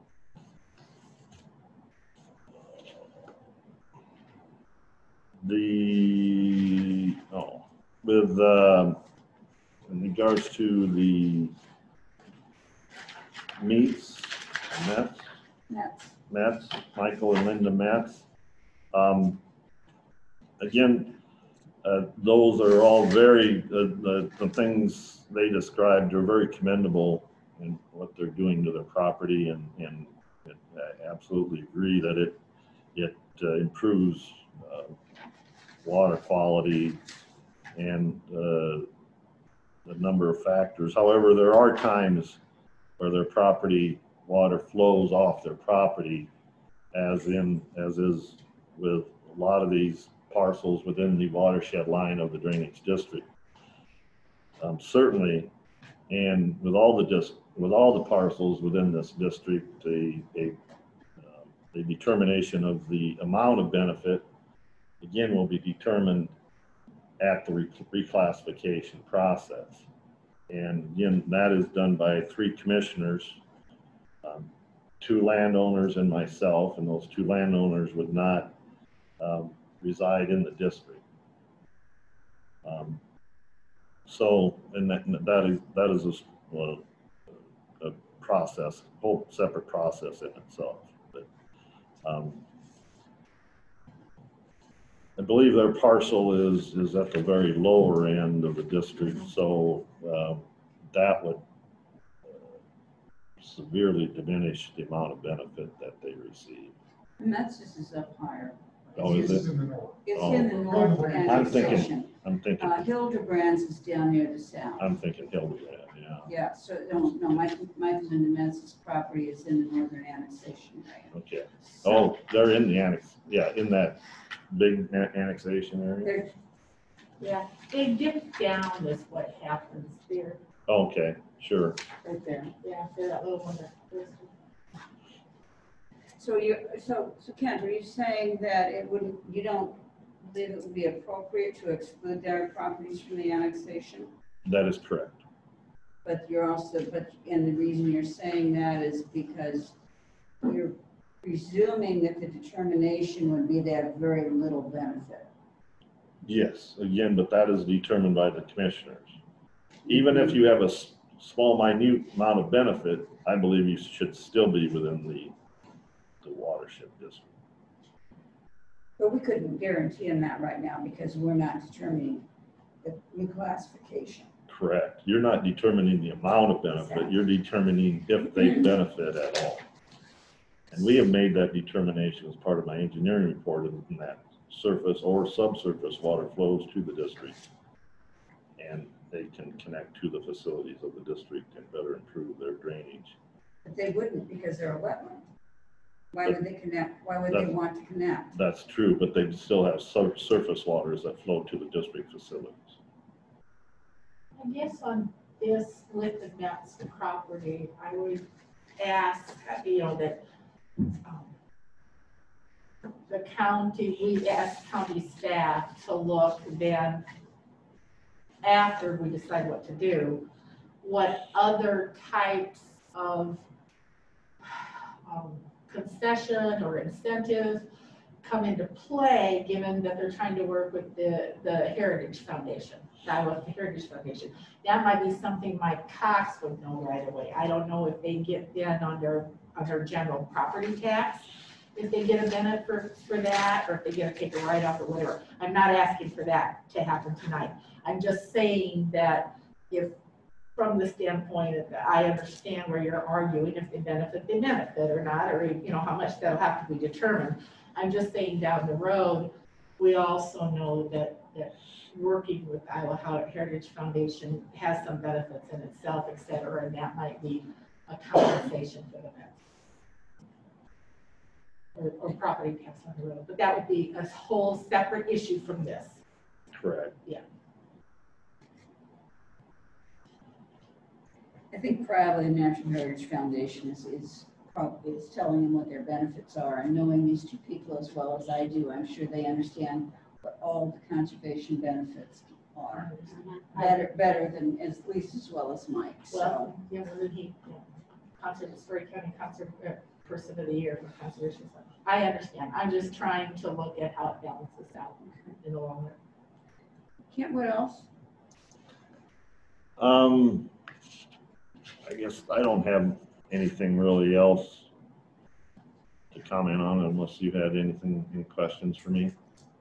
the, oh, with, uh, in regards to the Meets, Metz, Metz. Metz, Michael and Linda Metz. Um, again, uh, those are all very, uh, the, the things they described are very commendable in what they're doing to their property, and, and it, I absolutely agree that it, it uh, improves uh, water quality and uh, the number of factors. However, there are times where their property water flows off their property, as in, as is with a lot of these parcels within the watershed line of the drainage district. Um, certainly, and with all the dis with all the parcels within this district, a, a, uh, the determination of the amount of benefit, again, will be determined at the reclassification process. And again, that is done by three commissioners, um, two landowners and myself, and those two landowners would not um, reside in the district. Um, so, and that, that is, that is a, well, a process, a whole separate process in itself. But, um, I believe their parcel is, is at the very lower end of the district, so uh, that would uh, severely diminish the amount of benefit that they receive. And that's just is up higher. Oh, is It's it? in the north. It's Oh. in the north I'm thinking, annexation. I'm thinking, Uh, Hildebrands is down near the south. I'm thinking Hildebrand, yeah. Yeah, so, no, no, Michael, Michael and Metz's property is in the northern annexation area. Okay. So Oh, they're in the annex, yeah, in that big a- annexation area? they're- Yeah, they dip down is what happens there, Okay, sure. right there. yeah, for that little one. that- So you, so, so Kent, are you saying that it wouldn't, you don't believe it would be appropriate to exclude their properties from the annexation? That is correct. But you're also, but, and the reason you're saying that is because you're presuming that the determination would be they have very little benefit. Yes, again, but that is determined by the commissioners. Even if you have a s- small, minute amount of benefit, I believe you should still be within the, the watershed district. But we couldn't guarantee them that right now because we're not determining the reclassification. Correct. You're not determining the amount of benefit, you're determining if they benefit at all. And we have made that determination as part of my engineering report, in that surface or subsurface water flows to the district, and they can connect to the facilities of the district and better improve their drainage. But they wouldn't because they're a wetland. Why would they connect? Why would they That- want to connect? That's true, but they still have sur surface waters that flow to the district facilities. I guess on this with the Metz property, I would ask, you know, that um, the county, we asked county staff to look then after we decide what to do, what other types of um, concession or incentives come into play, given that they're trying to work with the, the Heritage Foundation, the Iowa Heritage Foundation. That might be something Mike Cox would know right away. I don't know if they get then on their, on their general property tax, if they get a benefit for, for that, or if they get to take a write-off or whatever. I'm not asking for that to happen tonight. I'm just saying that if from the standpoint that I understand where you're arguing if they benefit, they benefit or not, or, you know, how much that'll have to be determined. I'm just saying down the road, we also know that, that working with Iowa Heritage Foundation has some benefits in itself, et cetera, and that might be a compensation for the vets. Or, or property tax on the road, but that would be a whole separate issue from this. Correct. Yeah. I think probably the Natural Heritage Foundation is, is probably is telling them what their benefits are, and knowing these two people as well as I do, I'm sure they understand what all the conservation benefits are. Better, better than, at least as well as Mike, so. Well, yeah, well, then he, you know, Conservation, Story County Conserv, uh, Person of the Year for Conservation. Stuff. I understand. I'm just trying to look at how it balances out in the long run. Kent, what else? Um, I guess I don't have anything really else to comment on unless you had anything, any questions for me.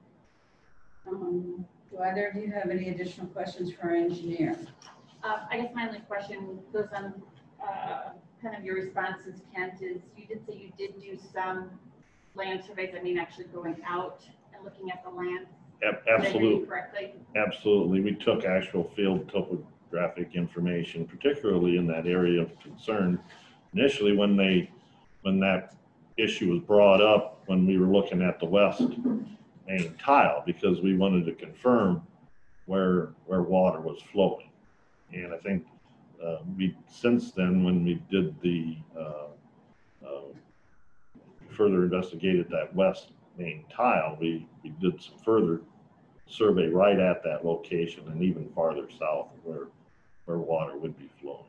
Um, do either of you have any additional questions for our engineer? Uh, I guess my only question goes on uh, kind of your responses, Kent, is you did say you did do some land surveys. I mean, actually going out and looking at the land. Ab- Did I hear you Absolutely. correctly? Absolutely. We took actual field topographic information, particularly in that area of concern. Initially, when they, when that issue was brought up, when we were looking at the west main tile, because we wanted to confirm where, where water was flowing. And I think uh, we, since then, when we did the, uh, uh, further investigated that west main tile, we, we did some further survey right at that location and even farther south where, where water would be flowing.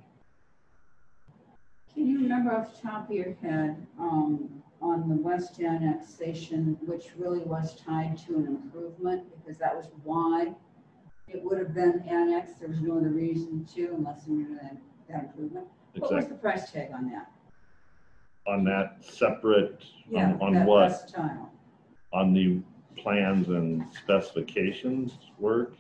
Can you remember off the top of your head, um, on the west annexation, which really was tied to an improvement, because that was why it would have been annexed? There was no other reason to, unless we were that, that improvement. What was Exactly. the price tag on that? On that separate, Yeah, on, on that what? west tile. On the plans and specifications work?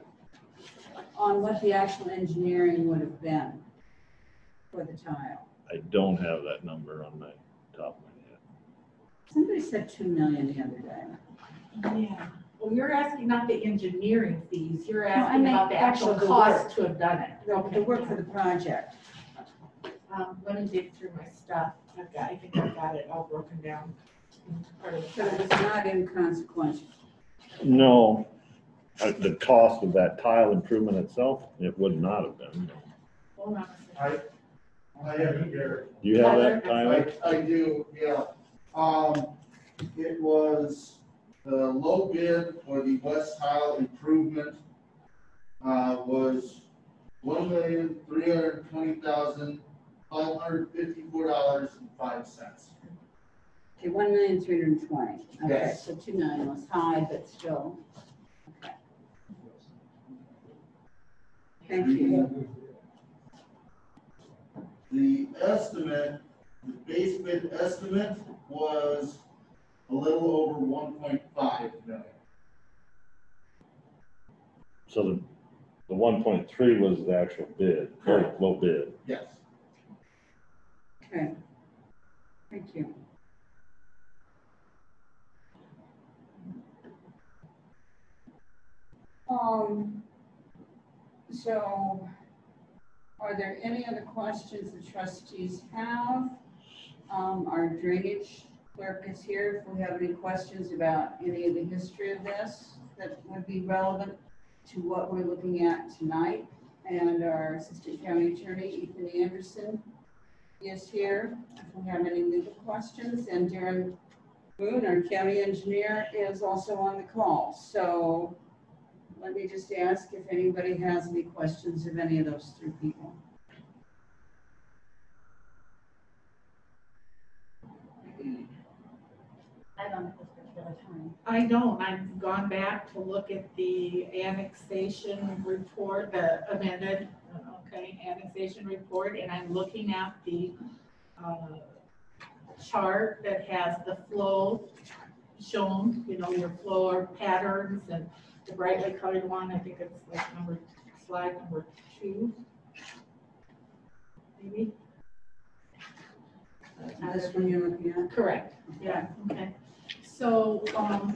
On what the actual engineering would have been for the tile. I don't have that number on my top of my head. Somebody said two million the other day. Yeah. Well, you're asking not the engineering fees. You're I asking meant about the actual actual cost work. to have done it. No, the work for the project. Um, let me dig through my stuff. I've got, I think I've got it all broken down. Part of So it was not inconsequential. No, uh, the cost of that tile improvement itself, it would not have been. Hold on a I, second. I have it here. Do you have that, Tyler? I, I do, yeah. Um, it was the low bid for the west tile improvement, uh, was one million, three hundred twenty thousand, five hundred fifty-four dollars and five cents. Okay, one million three hundred and twenty. Okay, Yes. so two million was high, but still. Okay. Thank you. The estimate, the base bid estimate was a little over one point five million. So the, the one point three was the actual bid, low, low bid. Yes. Okay. Thank you. Um, so are there any other questions the trustees have? Um, our drainage clerk is here if we have any questions about any of the history of this that would be relevant to what we're looking at tonight. And our assistant county attorney, Ethan Anderson, is here if we have any legal questions. And Darren Boone, our county engineer, is also on the call. So let me just ask if anybody has any questions of any of those three people. I don't know if this particular time. I don't. I've gone back to look at the annexation report, the amended, okay, annexation report, and I'm looking at the uh, chart that has the flow shown, you know, your flow or patterns, and the brightly colored one, I think it's like number, slide number two. maybe? This one you're looking at? Correct, yeah, okay. So, um,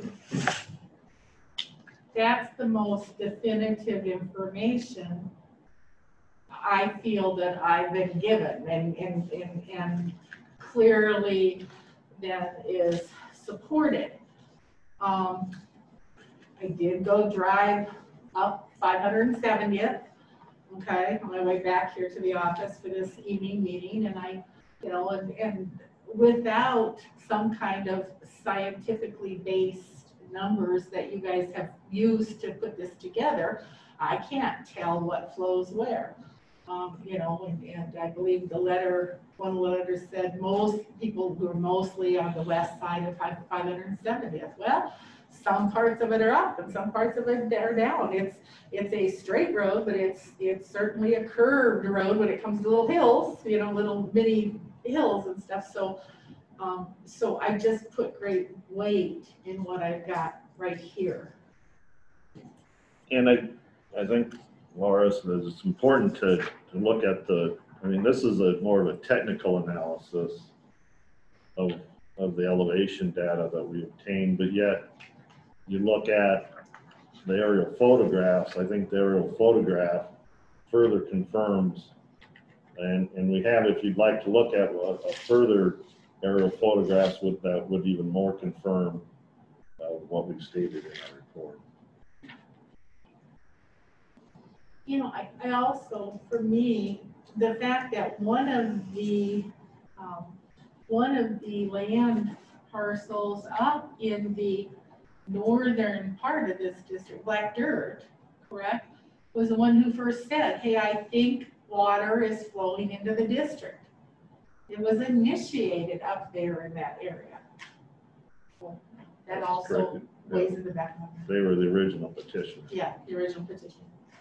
that's the most definitive information I feel that I've been given, and, and, and, and clearly that is supported. Um, I did go drive up five hundred seventieth, okay, on my way back here to the office for this evening meeting, and I, you know, and, and without some kind of scientifically based numbers that you guys have used to put this together, I can't tell what flows where. Um, you know, and, and I believe the letter, one letter said most people who are mostly on the west side of five hundred seventieth. Well, some parts of it are up and some parts of it are down. It's it's a straight road, but it's it's certainly a curved road when it comes to little hills, you know, little mini hills and stuff. So, um, so I just put great weight in what I've got right here. And I, I think, Laura, it's important to, to look at the, I mean, this is a more of a technical analysis of, of the elevation data that we obtained, but yet you look at the aerial photographs, I think the aerial photograph further confirms, and, and we have, if you'd like to look at a, a further aerial photographs would, that would even more confirm uh, what we've stated in our report. You know, I, I also, for me, the fact that one of the, um, one of the land parcels up in the northern part of this district, Black Dirt, correct, was the one who first said, hey, I think water is flowing into the district. It was initiated up there in that area. So that also Correct. weighs in the back of my mind. They were the original petitioners. Yeah, the original petition.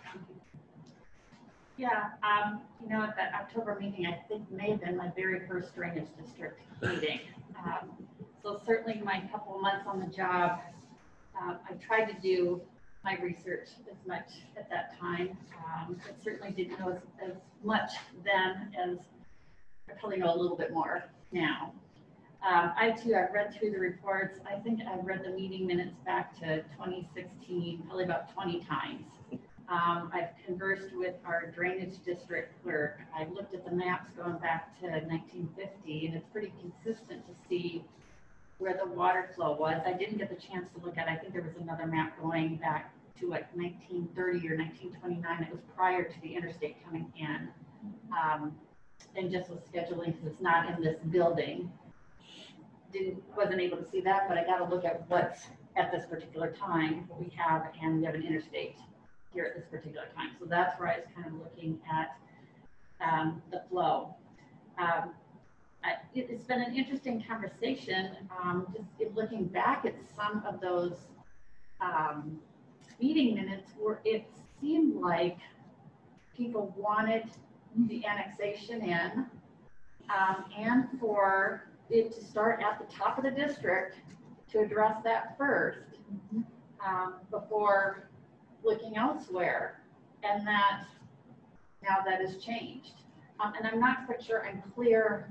Yeah, um, you know, at that October meeting, I think may have been my very first drainage district meeting. Um, so certainly my couple of months on the job, uh, I tried to do my research as much at that time. Um, I certainly didn't know as, as much then as I probably know a little bit more now. Um, I too, I've read through the reports. I think I've read the meeting minutes back to twenty sixteen, probably about twenty times. Um, I've conversed with our drainage district clerk. I've looked at the maps going back to nineteen fifty, and it's pretty consistent to see where the water flow was. I didn't get the chance to look at, I think there was another map going back to like nineteen thirty or nineteen twenty-nine. It was prior to the interstate coming in. Um, and just with scheduling, because it's not in this building. Didn't, wasn't able to see that, but I got to look at what's at this particular time, what we have, and we have an interstate here at this particular time. So that's where I was kind of looking at um, the flow. Um, I, it, it's been an interesting conversation, um, just looking back at some of those um, meeting minutes where it seemed like people wanted the annexation in um, and for it to start at the top of the district to address that first um, before looking elsewhere, and that now that has changed. Um, and I'm not quite sure I'm clear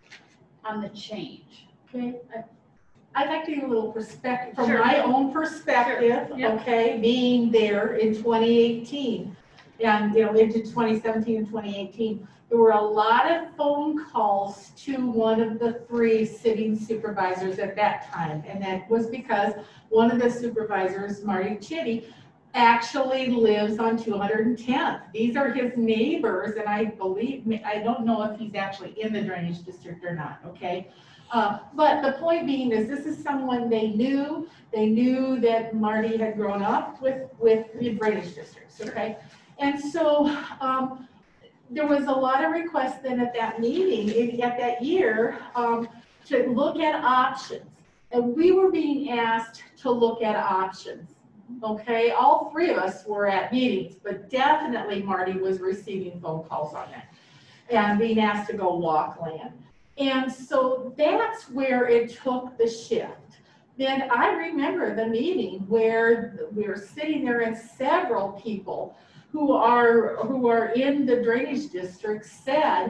on the change. Okay, I, I'd like to give a little perspective, from Sure. my own perspective, Sure. Yep. okay, being there in twenty eighteen and, you know, into twenty seventeen and twenty eighteen. There were a lot of phone calls to one of the three sitting supervisors at that time, and that was because one of the supervisors, Marty Chitty, actually lives on two hundred tenth. These are his neighbors, and I believe, I don't know if he's actually in the drainage district or not, okay? Uh, but the point being is this is someone they knew. They knew that Marty had grown up with, with the drainage districts, okay? And so um, there was a lot of requests then at that meeting, at that year, um, to look at options. And we were being asked to look at options. Okay, all three of us were at meetings, but definitely Marty was receiving phone calls on that and being asked to go walk land. And so that's where it took the shift. Then I remember the meeting where we were sitting there and several people who are who are in the drainage district said,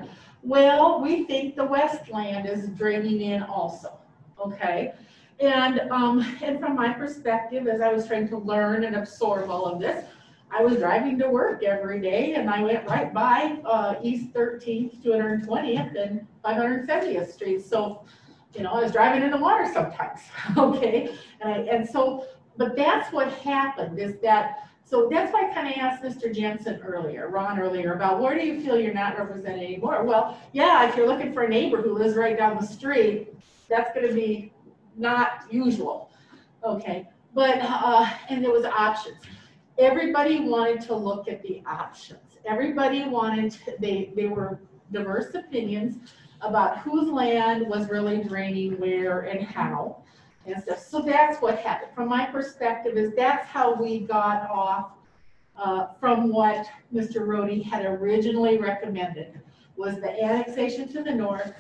Well, we think the west land is draining in also, okay? And, um, and from my perspective, as I was trying to learn and absorb all of this, I was driving to work every day and I went right by, uh, East thirteenth, two hundred twentieth and five hundred seventieth Street. So, you know, I was driving in the water sometimes, okay? And I, and so, but that's what happened is that, so that's why I kind of asked Mister Jensen earlier, Ron earlier, about where do you feel you're not represented anymore? Well, yeah, if you're looking for a neighbor who lives right down the street, that's going to be not usual, okay? But, uh, and there was options. Everybody wanted to look at the options. Everybody wanted, to, they, they were diverse opinions about whose land was really draining where and how and stuff. So that's what happened. From my perspective is that's how we got off uh, from what Mister Rohde had originally recommended was the annexation to the north,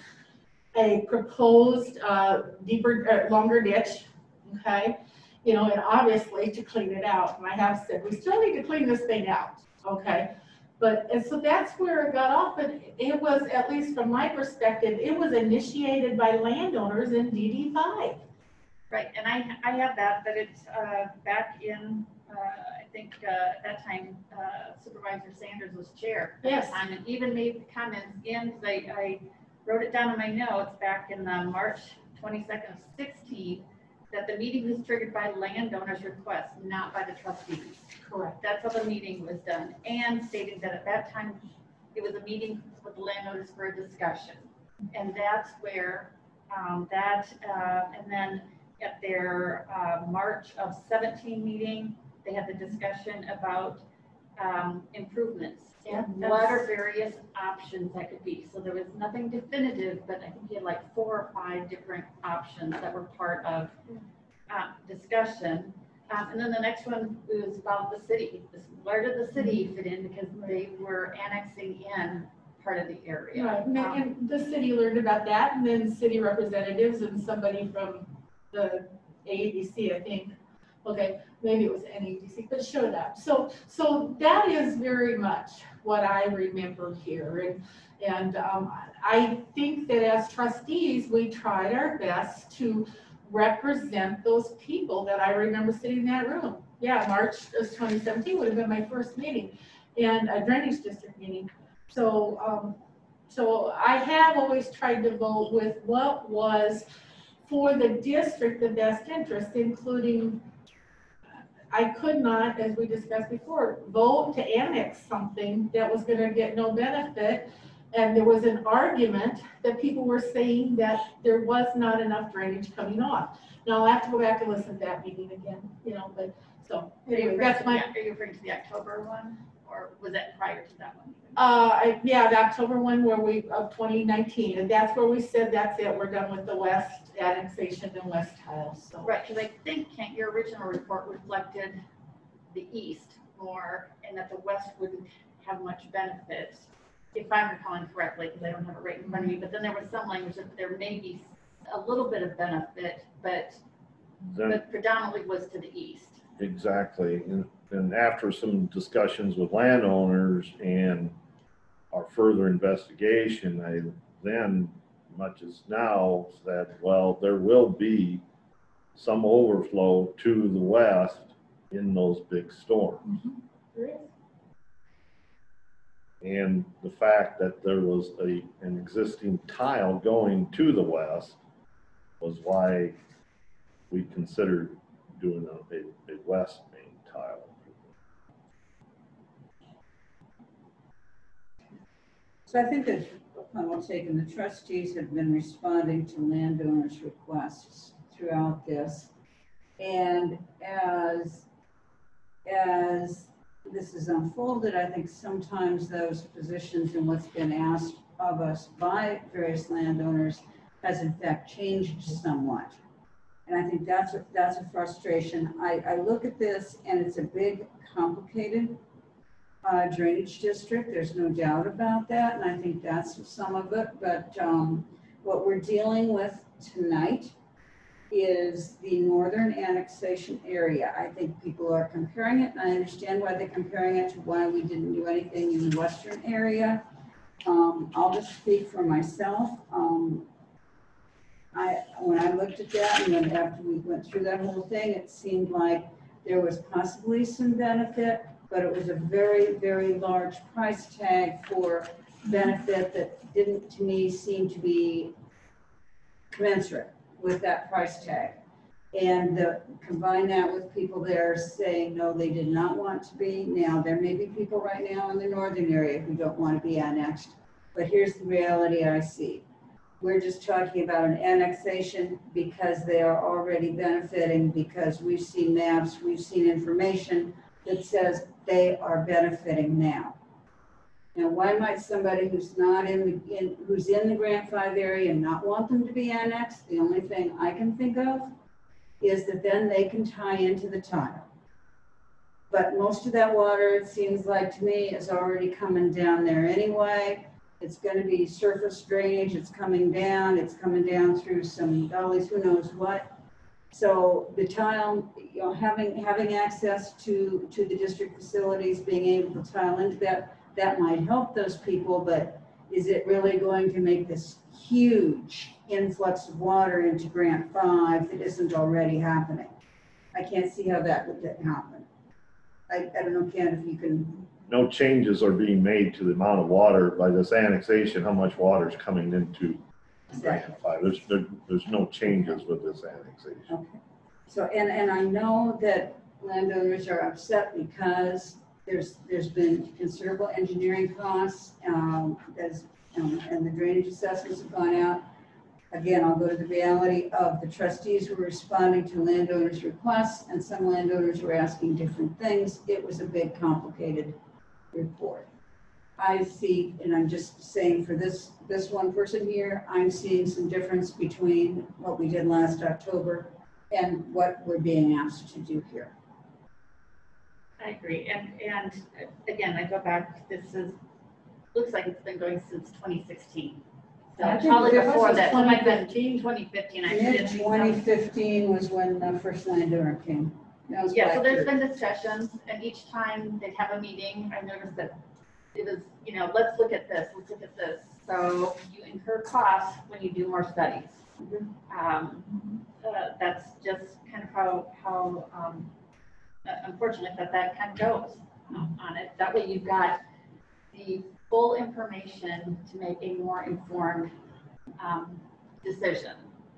a proposed uh, deeper, uh, longer ditch, okay? You know, and obviously to clean it out. And I have said, we still need to clean this thing out, okay? But, and so that's where it got off, but it was, at least from my perspective, it was initiated by landowners in D D five. Right, and I, I have that, but it's uh, back in, uh, I think uh, at that time uh, Supervisor Sanders was chair at Yes. the time, and even made the comments in, because I, I wrote it down in my notes back in uh, March twenty-second of sixteen, that the meeting was triggered by landowners' request, not by the trustees. Correct. That's how the meeting was done, and stating that at that time, it was a meeting with the landowners for a discussion. And that's where um, that, uh, and then at their uh, March of seventeen meeting, they had the discussion about um, improvements. Yeah, And what are various options that could be. So there was nothing definitive, but I think he had like four or five different options that were part of uh, discussion. Um, and then the next one was about the city. This, where did the city fit in? Because they were annexing in part of the area. Right, and, Um, and the city learned about that, and then city representatives and somebody from the A E D C, I think, okay, maybe it was N E D C, but showed up. So, so that is very much what I remember here. And, and um, I think that as trustees, we tried our best to represent those people that I remember sitting in that room. Yeah, March of twenty seventeen would have been my first meeting and a drainage district meeting. So, um, so I have always tried to vote with what was for the district the best interest, including I could not, as we discussed before, vote to annex something that was going to get no benefit. And there was an argument that people were saying that there was not enough drainage coming off. Now I'll have to go back and listen to that meeting again, you know, but so Are you anyway, referring that's to my, the- Are you referring to the October one, or was that prior to that one? uh, I- yeah, the October one where we, of twenty nineteen, and that's where we said, that's it, we're done with the west annexation and west tile, so. Right, because I think, Kent, your original report reflected the east more, and that the west wouldn't have much benefit, if I'm recalling correctly, because I don't have it right in front of me, but then there was some language that there may be a little bit of benefit, but, Then, but predominantly was to the east. exactly. And, and after some discussions with landowners and our further investigation, I then, much as now, said, well, there will be some overflow to the west in those big storms. There is. And the fact that there was a, an existing tile going to the west was why we considered doing a, a, a west main tile. So I think that upon well taken, the trustees have been responding to landowners' requests throughout this. And as, as this is unfolded, I think sometimes those positions and what's been asked of us by various landowners has in fact changed somewhat. And I think that's a, that's a frustration. I, I look at this and it's a big, complicated uh, drainage district. There's no doubt about that. And I think that's some of it. But um, what we're dealing with tonight is the northern annexation area. I think people are comparing it, and I understand why they're comparing it to why we didn't do anything in the western area. Um, I'll just speak for myself. Um, I, when I looked at that and then after we went through that whole thing, it seemed like there was possibly some benefit, but it was a very, very large price tag for benefit that didn't, to me, seem to be commensurate with that price tag. And the, combine that with people there saying, no, they did not want to be. Now, there may be people right now in the northern area who don't want to be annexed, but here's the reality I see. We're just talking about an annexation because they are already benefiting, because we've seen maps, we've seen information that says they are benefiting now. Now, why might somebody who's not in the, in, who's in the Grant Five area not want them to be annexed? The only thing I can think of is that then they can tie into the tile. But most of that water, it seems like to me, is already coming down there anyway. It's going to be surface drainage. It's coming down. It's coming down through some gullies, who knows what. So the tile, you know, having having access to to the district facilities, being able to tile into that, that might help those people. But is it really going to make this huge influx of water into Grant Five that isn't already happening? I can't see how that would happen. I, I don't know, Ken, if you can. No changes are being made to the amount of water by this annexation, how much water is coming into Grant Five. There's, there, there's no changes with this annexation. Okay. So, and, and I know that landowners are upset because there's, there's been considerable engineering costs, um, as, um, and the drainage assessments have gone out. Again, I'll go to the reality of the trustees who were responding to landowners' requests, and some landowners were asking different things. It was a big, complicated report. I see, and I'm just saying for this, this one person here, I'm seeing some difference between what we did last October and what we're being asked to do here. I agree. And, and again, I go back, this is, looks like it's been going since twenty sixteen. So I think probably it was before that, it might have twenty been twenty fifteen. I Mid didn't twenty fifteen was when the first landowner came. That was Yeah, so back there's here. been discussions, and each time they'd have a meeting, I noticed that it was, you know, let's look at this, let's look at this. So you incur costs when you do more studies. Um, uh, that's just kind of how, how um, uh, unfortunate that that kind of goes on it. That way you've got the full information to make a more informed um, decision.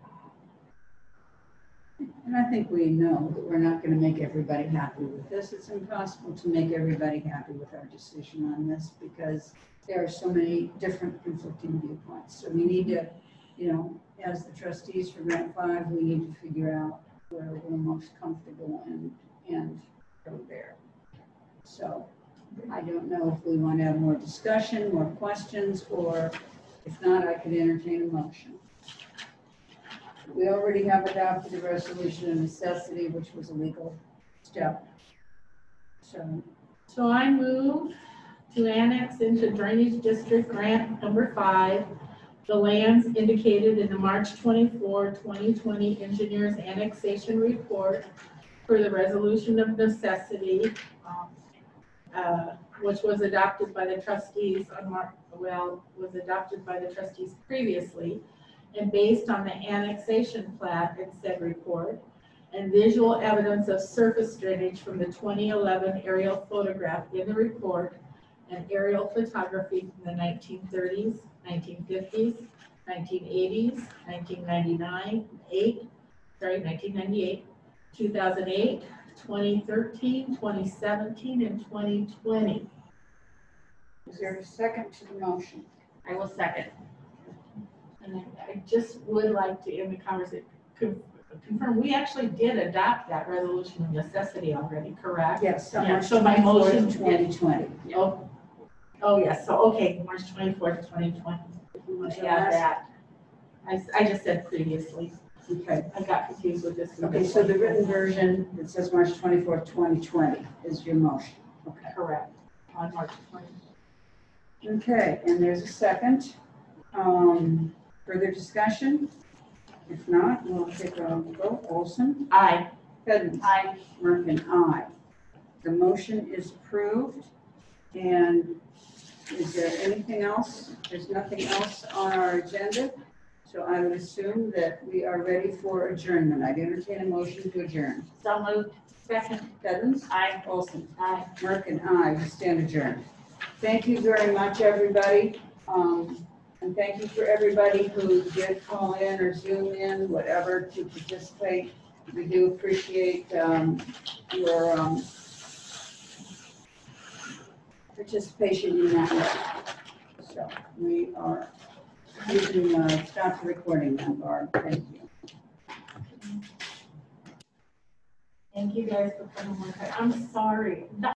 And I think we know that we're not going to make everybody happy with this. It's impossible to make everybody happy with our decision on this because there are so many different conflicting viewpoints. So we need to, you know, as the trustees for Grant Five, we need to figure out where we're most comfortable and, and go there. So I don't know if we want to have more discussion, more questions, or if not, I could entertain a motion. We already have adopted a resolution of necessity, which was a legal step. So, So I move to annex into Drainage District Grant Number Five, the lands indicated in the March twenty-fourth, twenty twenty Engineers Annexation Report for the resolution of necessity, um, uh, which was adopted by the trustees on March, well, was adopted by the trustees previously, and based on the annexation plat in said report, and visual evidence of surface drainage from the twenty eleven aerial photograph in the report, and aerial photography from the nineteen thirties, nineteen fifties, nineteen eighties, nineteen ninety-nine, eight, sorry, nineteen ninety-eight, two thousand eight, twenty thirteen, twenty seventeen, and twenty twenty. is there a second to the motion? I will second. And I, I just would like to, in the conversation, confirm, we actually did adopt that resolution of necessity already, correct? Yes, on Yeah, March so my motion twenty-fourth, twenty twenty. Oh, oh, yes, so, okay, March twenty-fourth, twenty twenty. If we want to add that. I, I just said previously. Okay. I got confused with this. Okay, so the written version that says March twenty-fourth, twenty twenty is your motion. Okay. Correct, on March twentieth. Okay, and there's a second. Um, further discussion? If not, we'll take a vote. Olson? Aye. Hidden? Aye. Merkin? Aye. The motion is approved. And Is there anything else? There's nothing else on our agenda. So I would assume that we are ready for adjournment. I'd entertain a motion to adjourn. So moved. Second. Evans? Aye. Olson? Aye. Merck and I, we stand adjourned. Thank you very much, everybody. Um, and thank you for everybody who did call in or Zoom in, whatever, to participate. We do appreciate um, your um, participation in that way. So we are, you can uh, stop the recording now, Barb. Thank you. Thank you guys for coming. I'm sorry.